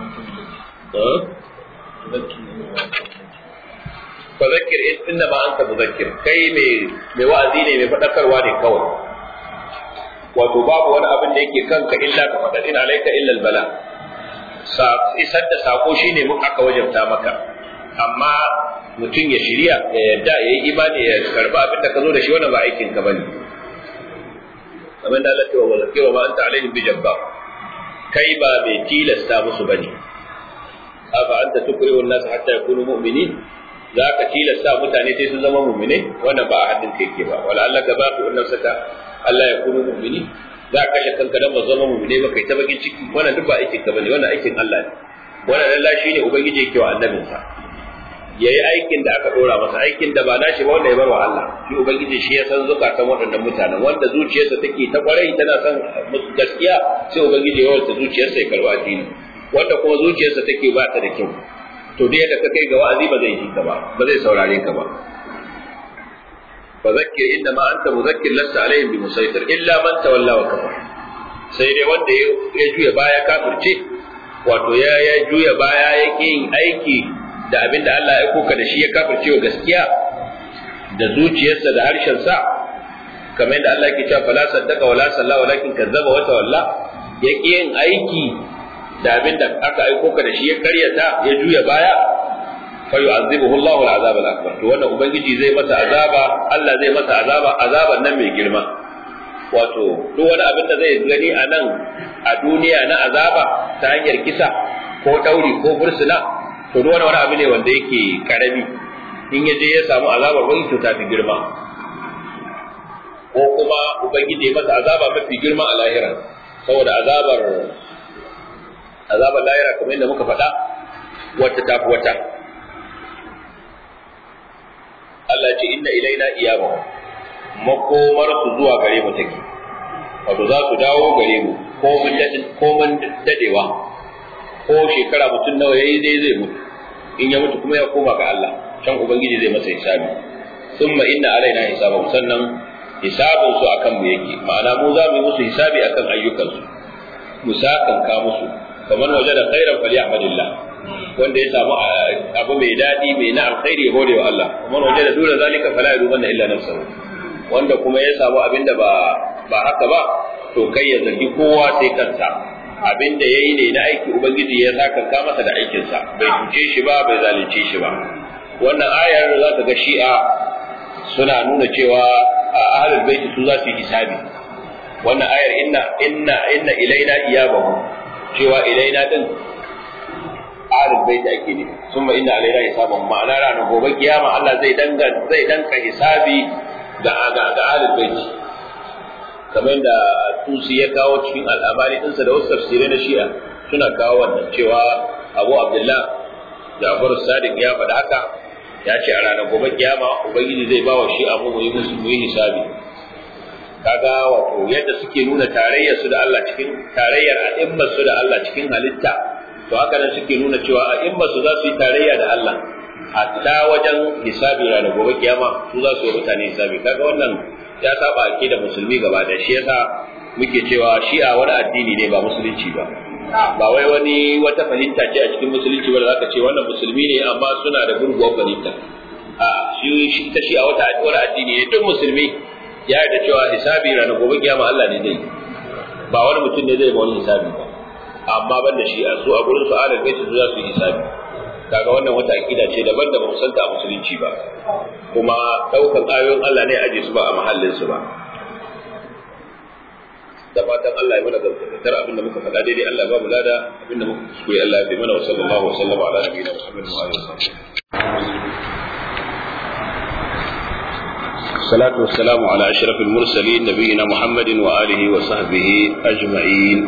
fa zakir inna ma anta muzakkir kai mai wa'azi ne mai fadakarwa ne kawai wato babu wani abin da yake kanka illa ka faɗa in alaika illa albala isar da sako shine mun aka wajabta maka amma mutum ya shirya ya yarda ya yi imani ya karba abin da ka zo da shi wannan ba aikin ka bane kamar da Allah ya wa zakira ma anta alaihim bi jabba kai ba mai tilasta musu bane afa anta tukrihu an-nas hatta yakunu mu'minin za ka tilasta mutane sai sun zama mu'mine wannan ba a hannun kai ke ba wala Allah ka ba ku nafsaka Allah ya kunu mu'mini za ka kashe kanka dan ba zama mu'mine ba kai ta bakin ciki wannan duk ba aikin ka bane wannan aikin Allah ne wannan Allah shine ubangiji yake wa annabin sa yayi aikin da aka dora masa aikin da ba nashi ba wanda ya bar wa Allah shi ubangiji shi ya san zukatan waɗannan mutanen wanda zuciyarsa take ta kwarai tana son gaskiya sai ubangiji ya wata zuciyarsa ya karba addini wanda kuma zuciyarsa take ba ta da kyau to dai da ka kai ga wa'azi ba zai ji ka ba ba zai saurare ka ba فذكر إنما أنت مذكر لست عليهم بمسيطر إلا من تولى وكفر sai dai wanda ya juya baya kafirce wato ya juya baya yake yin aiki da abin da Allah ya koka da shi ya kafirce wa gaskiya da zuciyarsa da harshensa kamar yadda Allah yake cewa fala saddaka wala salla walakin kazzaba wa tawalla yake yin aiki da abin da aka aiko ka da shi ya karyata ya juya baya fayu'azzibuhu Allahu al-'azab al-akbar to wannan ubangiji zai masa azaba Allah zai masa azaban nan mai girma wato duk wani abin da zai gani a nan a duniya na azaba ta hanyar kisa ko dauri ko fursuna to duk wani abu ne wanda yake karami in yaje ya samu azabar wani to ta fi girma ko kuma ubangiji ya masa azaba mafi girma a lahira saboda azabar lahira kamar yadda muka faɗa wata tafi wata Allah ce inna ilaina iyabahum makomar su zuwa gare mu take wato za su dawo gare mu ko mun dadewa ko shekara mutum nawa yayi dai zai mutu in ya mutu kuma ya koma ga Allah can ubangiji zai masa hisabi thumma inna alaina hisabahum sannan hisabun su akan mu yake ma'ana mu za mu yi musu hisabi akan ayyukan su mu sakanka musu kamar wajada khairan falyahmadillah wanda ya samu abu mai dadi mai na alkhairi ya gode wa Allah kamar wajada dole zalika fala yubanna illa nafsuhu wanda kuma ya samu abinda ba haka ba to kai ya zargi kowa sai kansa abinda yayi ne na aiki ubangiji ya sakanka masa da aikin sa bai tuce shi ba bai zalunce shi ba wannan ayar za ta ga shi'a suna nuna cewa ahlul bait su za su yi hisabi wannan ayar inna ilaina iyabahum cewa ilaina din ahlul bait ake ne kuma inna alaina hisabahum ma'ana ranar gobe kiyama Allah zai danka hisabi ga ahlul bait kamar da Tusi ya kawo cikin al'amari dinsa da wasu tafsirai na Shi'a suna kawo wannan cewa Abu Abdullah Ja'far Sadiq ya faɗa haka ya ce a ranar gobe kiyama ubangiji zai bawa Shi'a mu yi musu hisabi kaga wato yadda suke nuna tarayyar su da Allah cikin tarayyar a'immar su da Allah cikin halitta to haka nan suke nuna cewa a'immar su za su yi tarayya da Allah hatta wajen hisabi ranar gobe kiyama su za su yi mutane hisabi kaga wannan ya saba ake da musulmi gaba da shi yasa muke cewa Shi'a wani addini ne ba musulunci ba ba wai wata fahimta ce a cikin musulunci ba da zaka ce wannan musulmi ne amma suna da gurguwar fahimta shi ta Shi'a wata addini ne duk musulmi ya yarda cewa hisabi ranar gobe kiyama Allah ne zai ba wani mutum ne zai ba wani hisabi ba amma banda shi a su a gurin su alal baiti su za su yi hisabi kaga wannan wata akida ce daban da ba mu santa a musulunci ba kuma daukan ayoyin Allah ne aje su ba a mahallin su ba da fatan Allah ya mana gamsatar abinda muka faɗa daidai Allah ba mu lada abinda muka kuskure Allah ya fi mana wa sallallahu wa sallama ala nabiyina Muhammadin wa alihi wa sahbihi الصلاة والسلام على أشرف المرسلين نبينا محمد وآله وصحبه أجمعين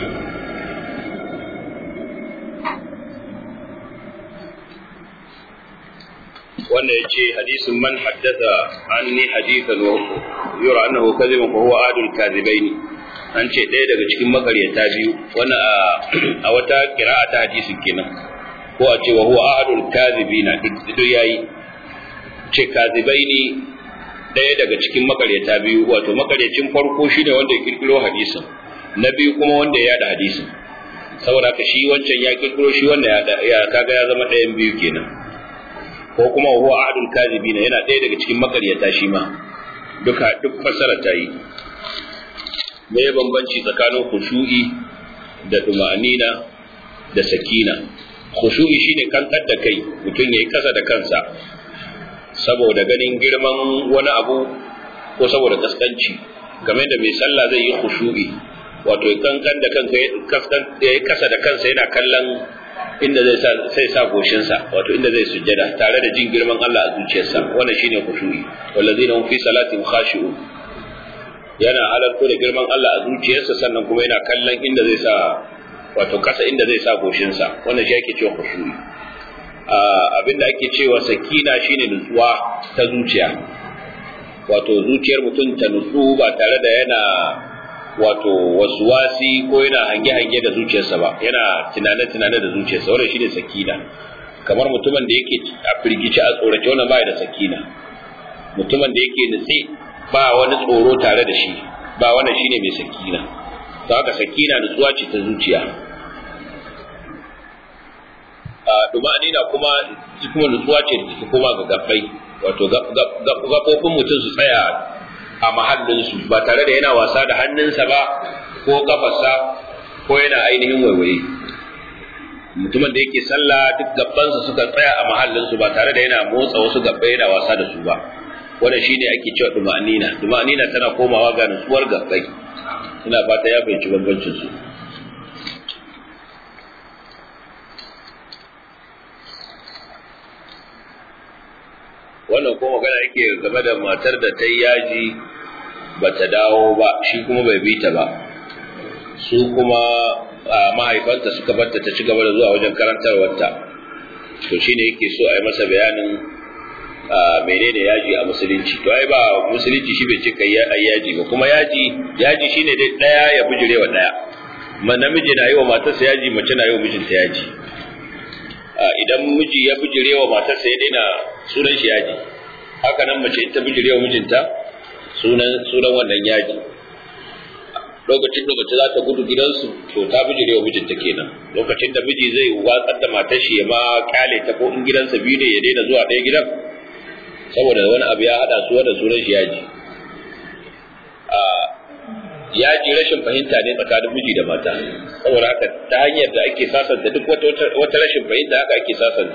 وأن يجي حديث من حدث عني حديثا ويرى أنه كذب فهو أحد الكاذبين an ce ɗaya daga cikin makaryata biyu wani a wata kira'a ta hadisin kenan ko a ce wa huwa ahadul kadhibina duk yayi ce kadhibaini ɗaya daga cikin makaryata biyu wato makaryacin farko shine wanda ya kirkiro hadisin na biyu kuma wanda ya yada hadisin saboda haka shi wancan ya kirkiro shi wanda ya kaga ya zama ɗayan biyu kenan ko kuma huwa ahadul kadhibina yana ɗaya daga cikin makaryata shi ma duk fasara ta yi me bambanci tsakanin khushu'i da tumanina da sakina khushu'i shine kankan da kai mutum yayi kasa da kansa saboda ganin girman wani abu ko saboda kaskanci game da mai sallah zai yi khushu'i wato kankan da kanka yayi kasa da kansa yana kallon inda zai sa goshinsa wato inda zai sujjada tare da jin girman Allah a zuciyarsa wannan shine khushu'i wallazina hum fi salatihim khashi'un yana halarto da girman Allah a zuciyarsa sannan kuma yana kallon inda zai sa wato kasa inda zai sa goshinsa wannan shi ake cewa khushu'i abinda ake cewa sakina shine nutsuwa ta zuciya wato zuciyar mutum ta nutsu ba tare da yana wato waswasi ko yana hange-hange da zuciyarsa ba yana tunane-tunane da zuciyarsa wannan shine sakina kamar mutumin da yake a firgice a tsorace wannan baya da sakina mutumin da yake nutse ba wani tsoro tare da shi ba wannan shine mai sakina to haka sakina nutsuwa ce ta zuciya dumanina kuma nutsuwa ce da take koma ga gabbai wato gabobin mutum su tsaya a mahallinsu ba tare da yana wasa da hannunsa ba ko kafarsa ko yana ainihin waiwaye mutumin da yake sallah duk gabbansa suka tsaya a mahallinsu ba tare da yana motsa wasu gabbai yana wasa da su ba wannan shine ake cewa dumanina tana komawa ga nutsuwar gabbai ina fata ya fahimci bambancin su wannan kuma magana yake game da matar da ta yi yaji ba ta dawo ba shi kuma bai bi ta ba su kuma mahaifanta suka barta ta ci gaba da zuwa wajen karantarwarta to shine yake so a yi masa bayanin menene yaji a musulunci to ai ba musulunci shi bai ce kai yaji ba kuma yaji shine dai daya ya bijirewa daya namiji na yi wa matarsa yaji mace na yi wa mijinta yaji idan miji ya bijirewa matarsa ya daina sunan shi yaji, haka nan mace ta bijirewa mijinta sunan wannan yaji. Lokacin da mace za ta gudu gidansu to ta bijirewa mijinta kenan. Lokacin da miji zai watsar da matar shi ya ma kyale ta ko in gidansa biyu ne ya daina zuwa ɗaya gidan saboda wani abu ya haɗa su da sunan shi yaji. Yaji rashin fahimta ne tsakanin miji da mata, saboda haka ta hanyar da ake sasanta duk wata rashin fahimta haka ake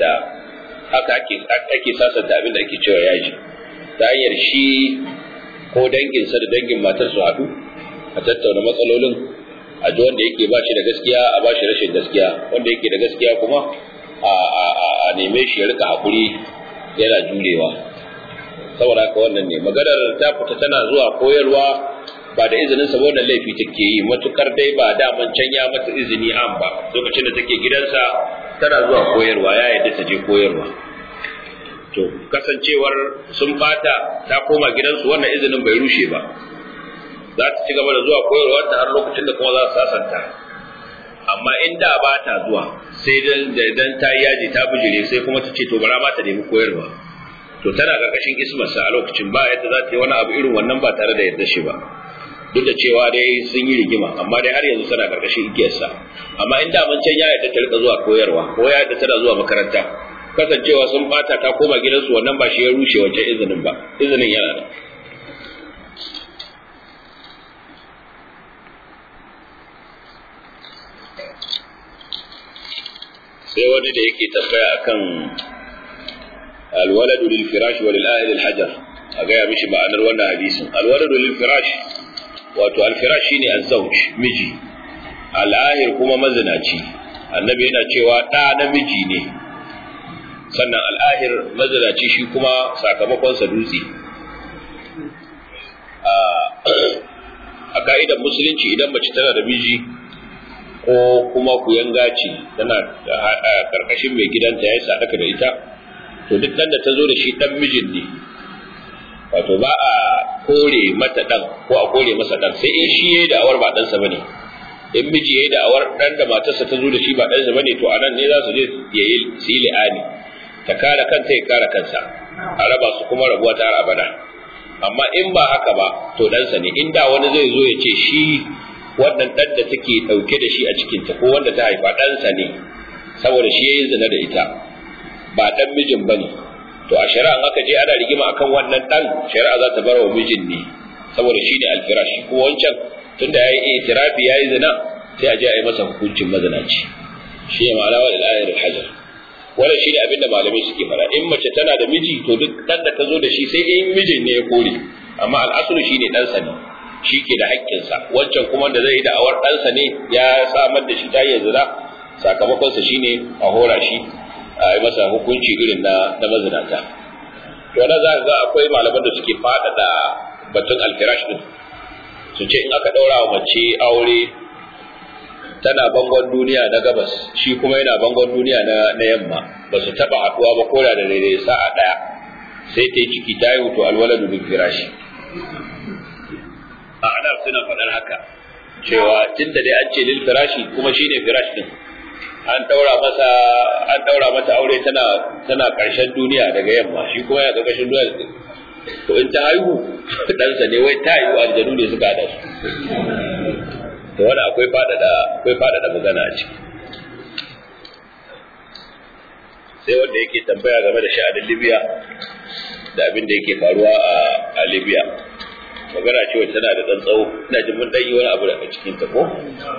sasanta abin da ake cewa yaji, ta hanyar shi ko danginsa da dangin matar su haɗu a tattauna matsalolin, a ji wanda yake ba shi da gaskiya a ba shi rashin gaskiya, wanda yake da gaskiya kuma a neme shi ya rika haƙuri yana jurewa. Saboda haka wannan ne maganar ta fita tana zuwa koyarwa ba da izinin sa wannan laifi take yi, matukar dai ba daman can ya mata izini an ba. Lokacin da take gidansa tana zuwa koyarwa, ya yadda ta je koyarwa. To kasancewar sun bata ta koma gidansu wannan izinin bai rushe ba, za ta ci gaba da zuwa koyarwa ta har lokacin da kuma za su sasanta. Amma in da ba ta zuwa sai dan ta yi yaji ta bijire sai kuma ta ce to bara ma ta nemi koyarwa, to tana karkashin ismarsa a lokacin ba yadda za ta yi wani abu irin wannan ba tare da yadda shi ba. Duk da cewa dai sun yi rigima amma dai har yanzu tana karkashin igiyarsa. Amma in da mun can ya yadda ta rika zuwa koyarwa ko ya yadda tana zuwa makaranta, kasancewa sun bata ta koma gidansu wannan ba shi ya rushe wancan izinin ba, izinin yana da. Sai wani da yake tambaya akan alwaladu lil firash wa lil ahli al hajar, a gaya mishi ma'anar wannan hadisin. Alwaladu lil firash wato al-firash shine az-zawj, miji, al-ahir kuma mazinaci. Annabi yana cewa da namiji ne, sannan al-ahir mazinaci shi kuma sakamakon sa dutse. A ka'idar musulunci idan mace tana da miji ko kuma kuyanga ce tana karkashin mai gidanta ya sadaka da ita, to duk dan da ta zo da shi dan mijin ne, wato ba a kore mata dan ko a kore masa dan sai in shi yayi da'awar ba dan sa bane. In miji yayi da'awar dan da matarsa ta zo da shi ba dan sa bane, to anan ne za su je yayi sili'ani, ta kare kanta ya kare kansa, a raba su kuma rabuwa ta har abada. Amma in ba haka ba to dan sa ne. Inda wani zai zo ya ce shi wannan dan da take dauke da shi a cikin ta ko wanda ta haifa dan sa ne saboda shi yayi zina da ita, ba dan mijin bane, to a shari'a aka je ana rigima akan wannan dan, shari'a za ta bar wa mijin ne saboda shi ne al-firash. Ko wancan tunda yayi itirafi yayi zina sai a je a yi masa hukuncin mazinaci. Shi ne ma'ana wa al-ayat al-hajar. Wannan shi ne abin da malamai suke fara. In mace tana da miji to duk dan da ta zo da shi sai in mijin ne ya kore, amma al-aslu shi ne dan sa ne, shi ke da haƙƙinsa. Wancan kuma da zai yi da'awar dan sa ne ya samar da shi ta yi zina, sakamakon sa shine a hora shi a yi masa hukunci irin na mazinata. To wannan za ka ga akwai malaman da suke faɗaɗa batun alfirash din, su ce in aka ɗaura wa mace aure tana bangon duniya na gabas, shi kuma yana bangon duniya na yamma, ba su taɓa haɗuwa ba ko da daidai sa'a ɗaya, sai ta yi ciki ta yi hutu alwaladu bil firashi. A Arab suna faɗar haka cewa tunda dai an ce lil firashi kuma shine firash din, an daura mata aure tana karshen duniya daga yamma, shi kuma ya karshen duniya. To in ta haihu ɗansa ne, wai ta haihu aljanu ne suka hada su. To wani akwai faɗaɗa magana a ciki. Sai wanda yake tambaya game da sha'anin Libya da abin da yake faruwa a Libya. Magana ce wacce tana da ɗan tsawo, ina jin mun ɗan yi wani abu daga cikin ta ko?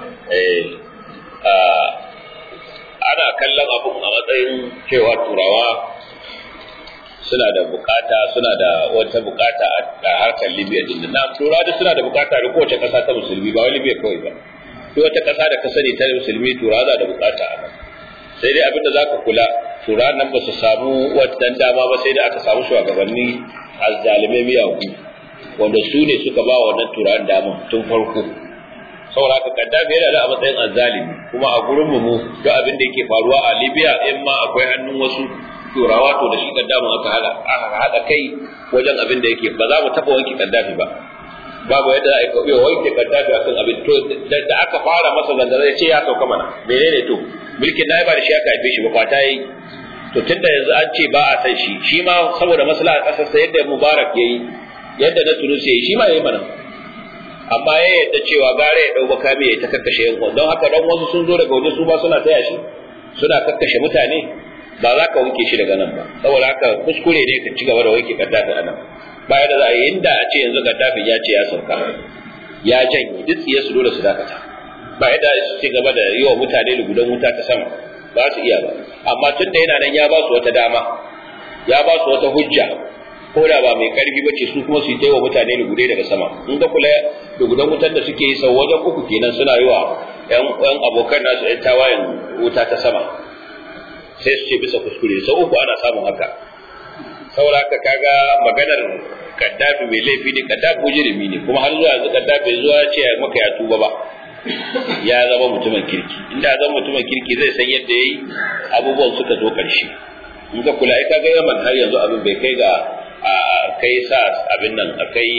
Ana kallon abun a matsayin cewa turawa suna da bukata, suna da wata bukata a harkar Libya din nan. Turawa duk suna da bukata da kowace kasa ta musulmi, ba wai Libya kawai ba. Duk wata kasa da ka sani ta musulmi turawa za da bukata a nan. Sai dai abinda za ka kula, turawa nan ba su samu wannan dama ba sai da aka samu shugabanni azzalimai miyagu, wanda su ne suka ba wannan turawan dama tun farko. Saboda haka Gaddafi yana da a matsayin azzalimi, kuma a gurin mu duk abin da yake faruwa a Libya in ma akwai hannun wasu turawa to da shi Gaddafi aka haɗa kai wajen abin da yake, ba za mu taɓa wanke Gaddafi ba, babu yadda za a iya wanke Gaddafi akan abin. To da aka fara masa zanga-zanga ce ya sauka mana, menene to mulkin na ba da shi aka haife shi ba kwata yi. To tunda yanzu an ce ba a san shi ma saboda maslahar kasar sa yadda Mubarak yayi yadda na Tunisia yayi shi ma yayi mana, amma ya yadda cewa gare ya dau makami ya ta kakkashe yan uwan. Don haka dan wasu sun zo daga waje su ba suna taya shi suna kakkashe mutane, ba za ka wanke shi daga nan ba. Saboda haka kuskure ne ka ci gaba da wanke Gaddafi a nan, baya da za a yi inda a ce yanzu Gaddafi ya ce ya sauka ya janye duk tsiye su dole su dakata, ba yadda su ci gaba da yi wa mutane lugudan wuta ta sama, ba su iya ba. Amma tun da yana nan ya ba su wata dama, ya ba su wata hujja, ko da ba mai karfi bace su kuma su yi wa mutane lugude daga sama. In ga kula lugudan wutar da suke yi sau wajen uku kenan suna yi wa yan abokan nasu yan tawayen wuta ta sama, sai su ce bisa kuskure sau uku ana samun haka. Saboda haka kaga maganar Gaddafi mai laifi ne, Gaddafi mujrimi ne, kuma har zuwa yanzu Gaddafi zuwa ce maka ya tuba ba, ya zama mutumin kirki. Inda zama mutumin kirki zai san yadda yayi abubuwan suka zo karshe. In ka kula ka ga Yaman har yanzu abin bai kai ga kai sa abin nan akai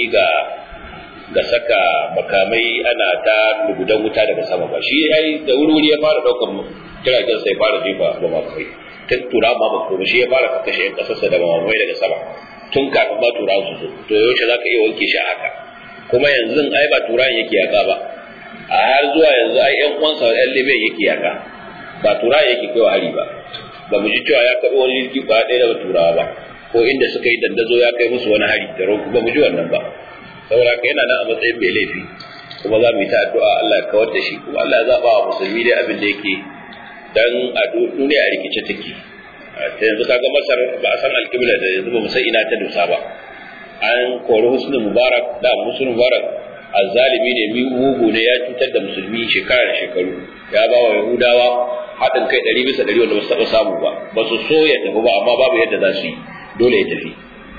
ga saka makamai ana ta lugudan wuta daga sama ba. Shi ai da wuri ya fara daukar jiragen sai fara jefa ba makai tun tura ma ba kuma shi ya fara kashe yan kasarsa da mamamai daga sama tun kafin ba tura su zo. To yaushe zaka iya wanke shi haka? Kuma yanzu ai ba turan yake yaka ba, a har zuwa yanzu ai yan uwansa yan Libya yake yaka, ba turan yake kaiwa hari ba. Ba mu ji cewa ya kaɗo wani jirgi ba ɗaya daga turawa ba, ko inda suka yi dandazo ya kai musu wani hari da roƙo, ba mu ji wannan ba. Saboda haka yana nan a matsayin mai laifi, kuma za mu yi ta addu'a Allah ya kawar da shi, kuma Allah ya zaɓa wa musulmi dai abin da yake dan a duniya a rikice take. Ta yanzu kaga Masar ba a san alƙibla da yanzu ba mu san ina ta dosa ba. An kori Husni Mubarak, da Husni Mubarak azzalimi ne, mugu ne, ya cutar da musulmi shekara da shekaru, ya ba wa Yahudawa haɗin kai 100% wanda ba su taɓa samu ba. Ba su so ya tafi ba, amma babu yadda za su yi, dole ya tafi.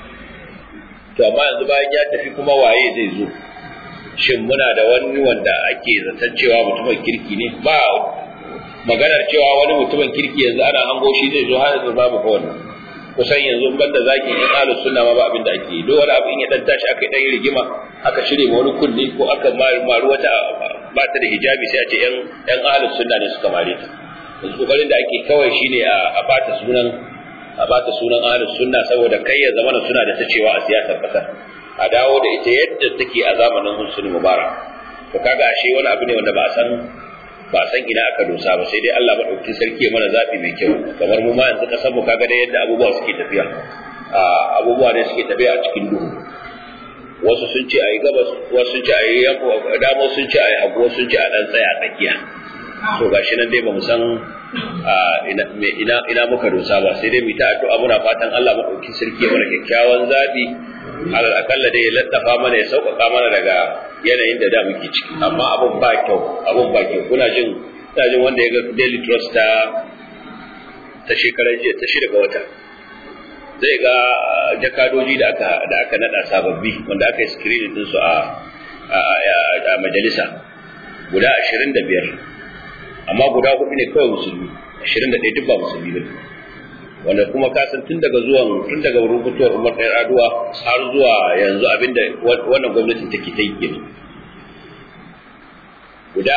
To amma yanzu bayan ya tafi kuma waye zai zo? Shin muna da wani wanda ake zaton cewa mutumin kirki ne? Ba maganar cewa wani mutumin kirki yanzu ana hango shi zai zo, har yanzu babu ko wannan. Kusan yanzu banda zaki in ahlus sunna ma ba abin da ake yi. Duk wani abu in ya dan tashi aka dan rigima, aka shirye ma wani kunni ko aka maru wata ba ta da hijabi, sai a ce yan ahlus sunna ne suka mare ta. Yanzu kokarin da ake kawai shine a bata sunan ahlus sunna, saboda kai ya zama suna da ta cewa a siyasar kasar, a dawo da ita yadda take a zamanin Husni Mubarak. To kaga ashe wani abu ne wanda ba san ina aka dosa ba, sai dai Allah madaukakin sarki ya mana zabi mai kyau. Kamar mu ma yanzu kasar mu kaga da yadda abubuwa suke tafiya, abubuwa ne suke tafiya a cikin duhu. Wasu sun ce ayi gabas, wasu sun ce ayi dama, sun ce ayi hagu, sun ce a dan tsaya tsakiya. To gashi nan dai ba mu san ina muka dosa ba, sai dai mu ta addu'a muna fatan Allah madaukakin sarki ya mana kyakkyawan zabi, alal akalla dai ya laddafa mana, ya sauƙaƙa mana daga yanayin da da muke ciki. Amma abun ba kyau. Kuna jin wanda ya ga Daily Trust ta shekarar jiya ta 6 ga wata, zai ga jakadoji da aka nada sababbi wanda aka yi screening din su a majalisa guda 25, amma guda 4 ne kawai musulmi, 21 duk ba musulmi ne. Wanda kuma kasan tun daga rubutuwar Umar ɗan Aduwa har zuwa yanzu abinda wannan gwamnatin take ta yi kenan. Guda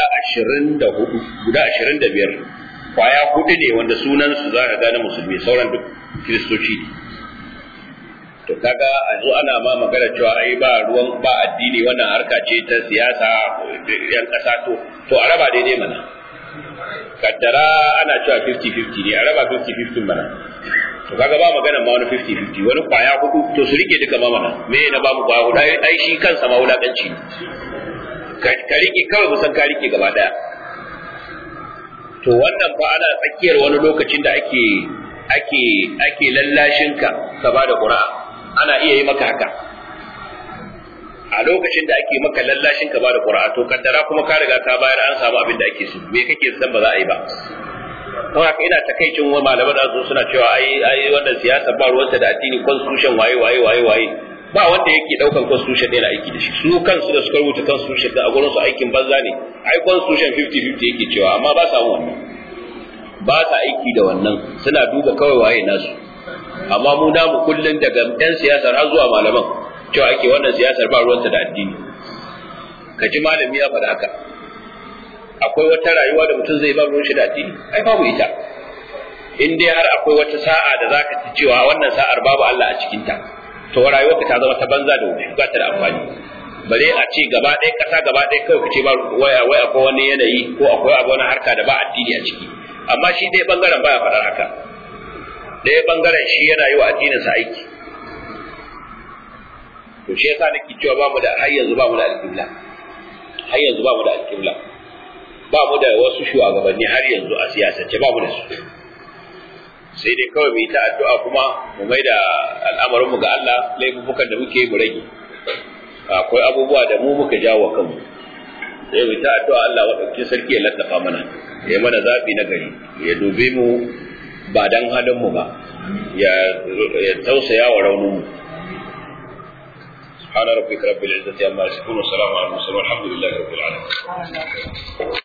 25 kwaya 4 ne wanda sunansu za ka gane musulmi, sauran duk kiristoci ne. To kaga a zo ana ma magana cewa ai ba addini, wannan harka ce ta siyasa yan kasa, to a raba daidai mana. Kaddara ana cewa 50-50 ne, a raba 50-50 mana. To kaga ba magana ma wani 50-50, wani kwaya 4 to su rike duka ma mana. Me na ba mu kwaya 4? Ai shi kansa ma wulakanci ne. Ka rike kawai kusan ka rike gaba daya. To wannan fa ana tsakiyar wani lokacin da ake lallashin ka ba da ƙura'a, ana iya yi maka haka. A lokacin da ake maka lallashin ka ba da ƙura'a, to kaddara kuma ka riga ka bayar, an samu abin da ake so, me kake san ba za a yi ba? Don haka ina takaicin wa malaman da suna cewa ai wannan siyasa ba ruwanta da addini, constitution waye ba wanda yake daukan constitution ɗaya na aiki da shi. Su kansu da suka rubuta constitution da a gurin su aikin banza ne. Ai constitution 50-50 yake cewa, amma ba sa wannan, ba sa aiki da wannan, suna duba kawai waye nasu. Amma mu namu kullun daga ɗan siyasar har zuwa malaman cewa ake wannan siyasar ba ruwanta da addini. Ka ji malami ya faɗa haka, akwai wata rayuwa da mutum zai ba ruwan shi da addini? Ai babu ita. In dai har akwai wata sa'a da zaka ci cewa wannan sa'ar babu Allah a cikin ta, to rayuwarka ta zama ta banza da wuce, ba ta da amfani. Bare a ce gaba ɗaya ƙasa gaba ɗaya kawai kace ba wai akwai wani yanayi ko akwai wani harka da ba addini a ciki. Amma shi dai bangaren baya faɗar haka. Ɗaya bangaren shi yana yi wa addininsa aiki. To shi yasa nake cewa har yanzu ba mu da alƙibla. Har yanzu ba mu da alƙibla. Ba mu da wasu shugabanni har yanzu a siyasance ba mu da su. Sai dai kawai mu yi ta addu'a kuma mu mai da al'amarinmu ga Allah, laifukan da muke mu rage. Akwai abubuwa da mu muka jawo kanmu. Sai mu ta addu'a Allah madaukakin sarki ya lattafa mana, ya mana zabi na gari, ya dube mu ba dan halin mu ba, ya tausaya wa raunin mu. Subhana rabbika rabbil izzati amma yasifun wa salamun alal mursalin walhamdulillahi rabbil alamin.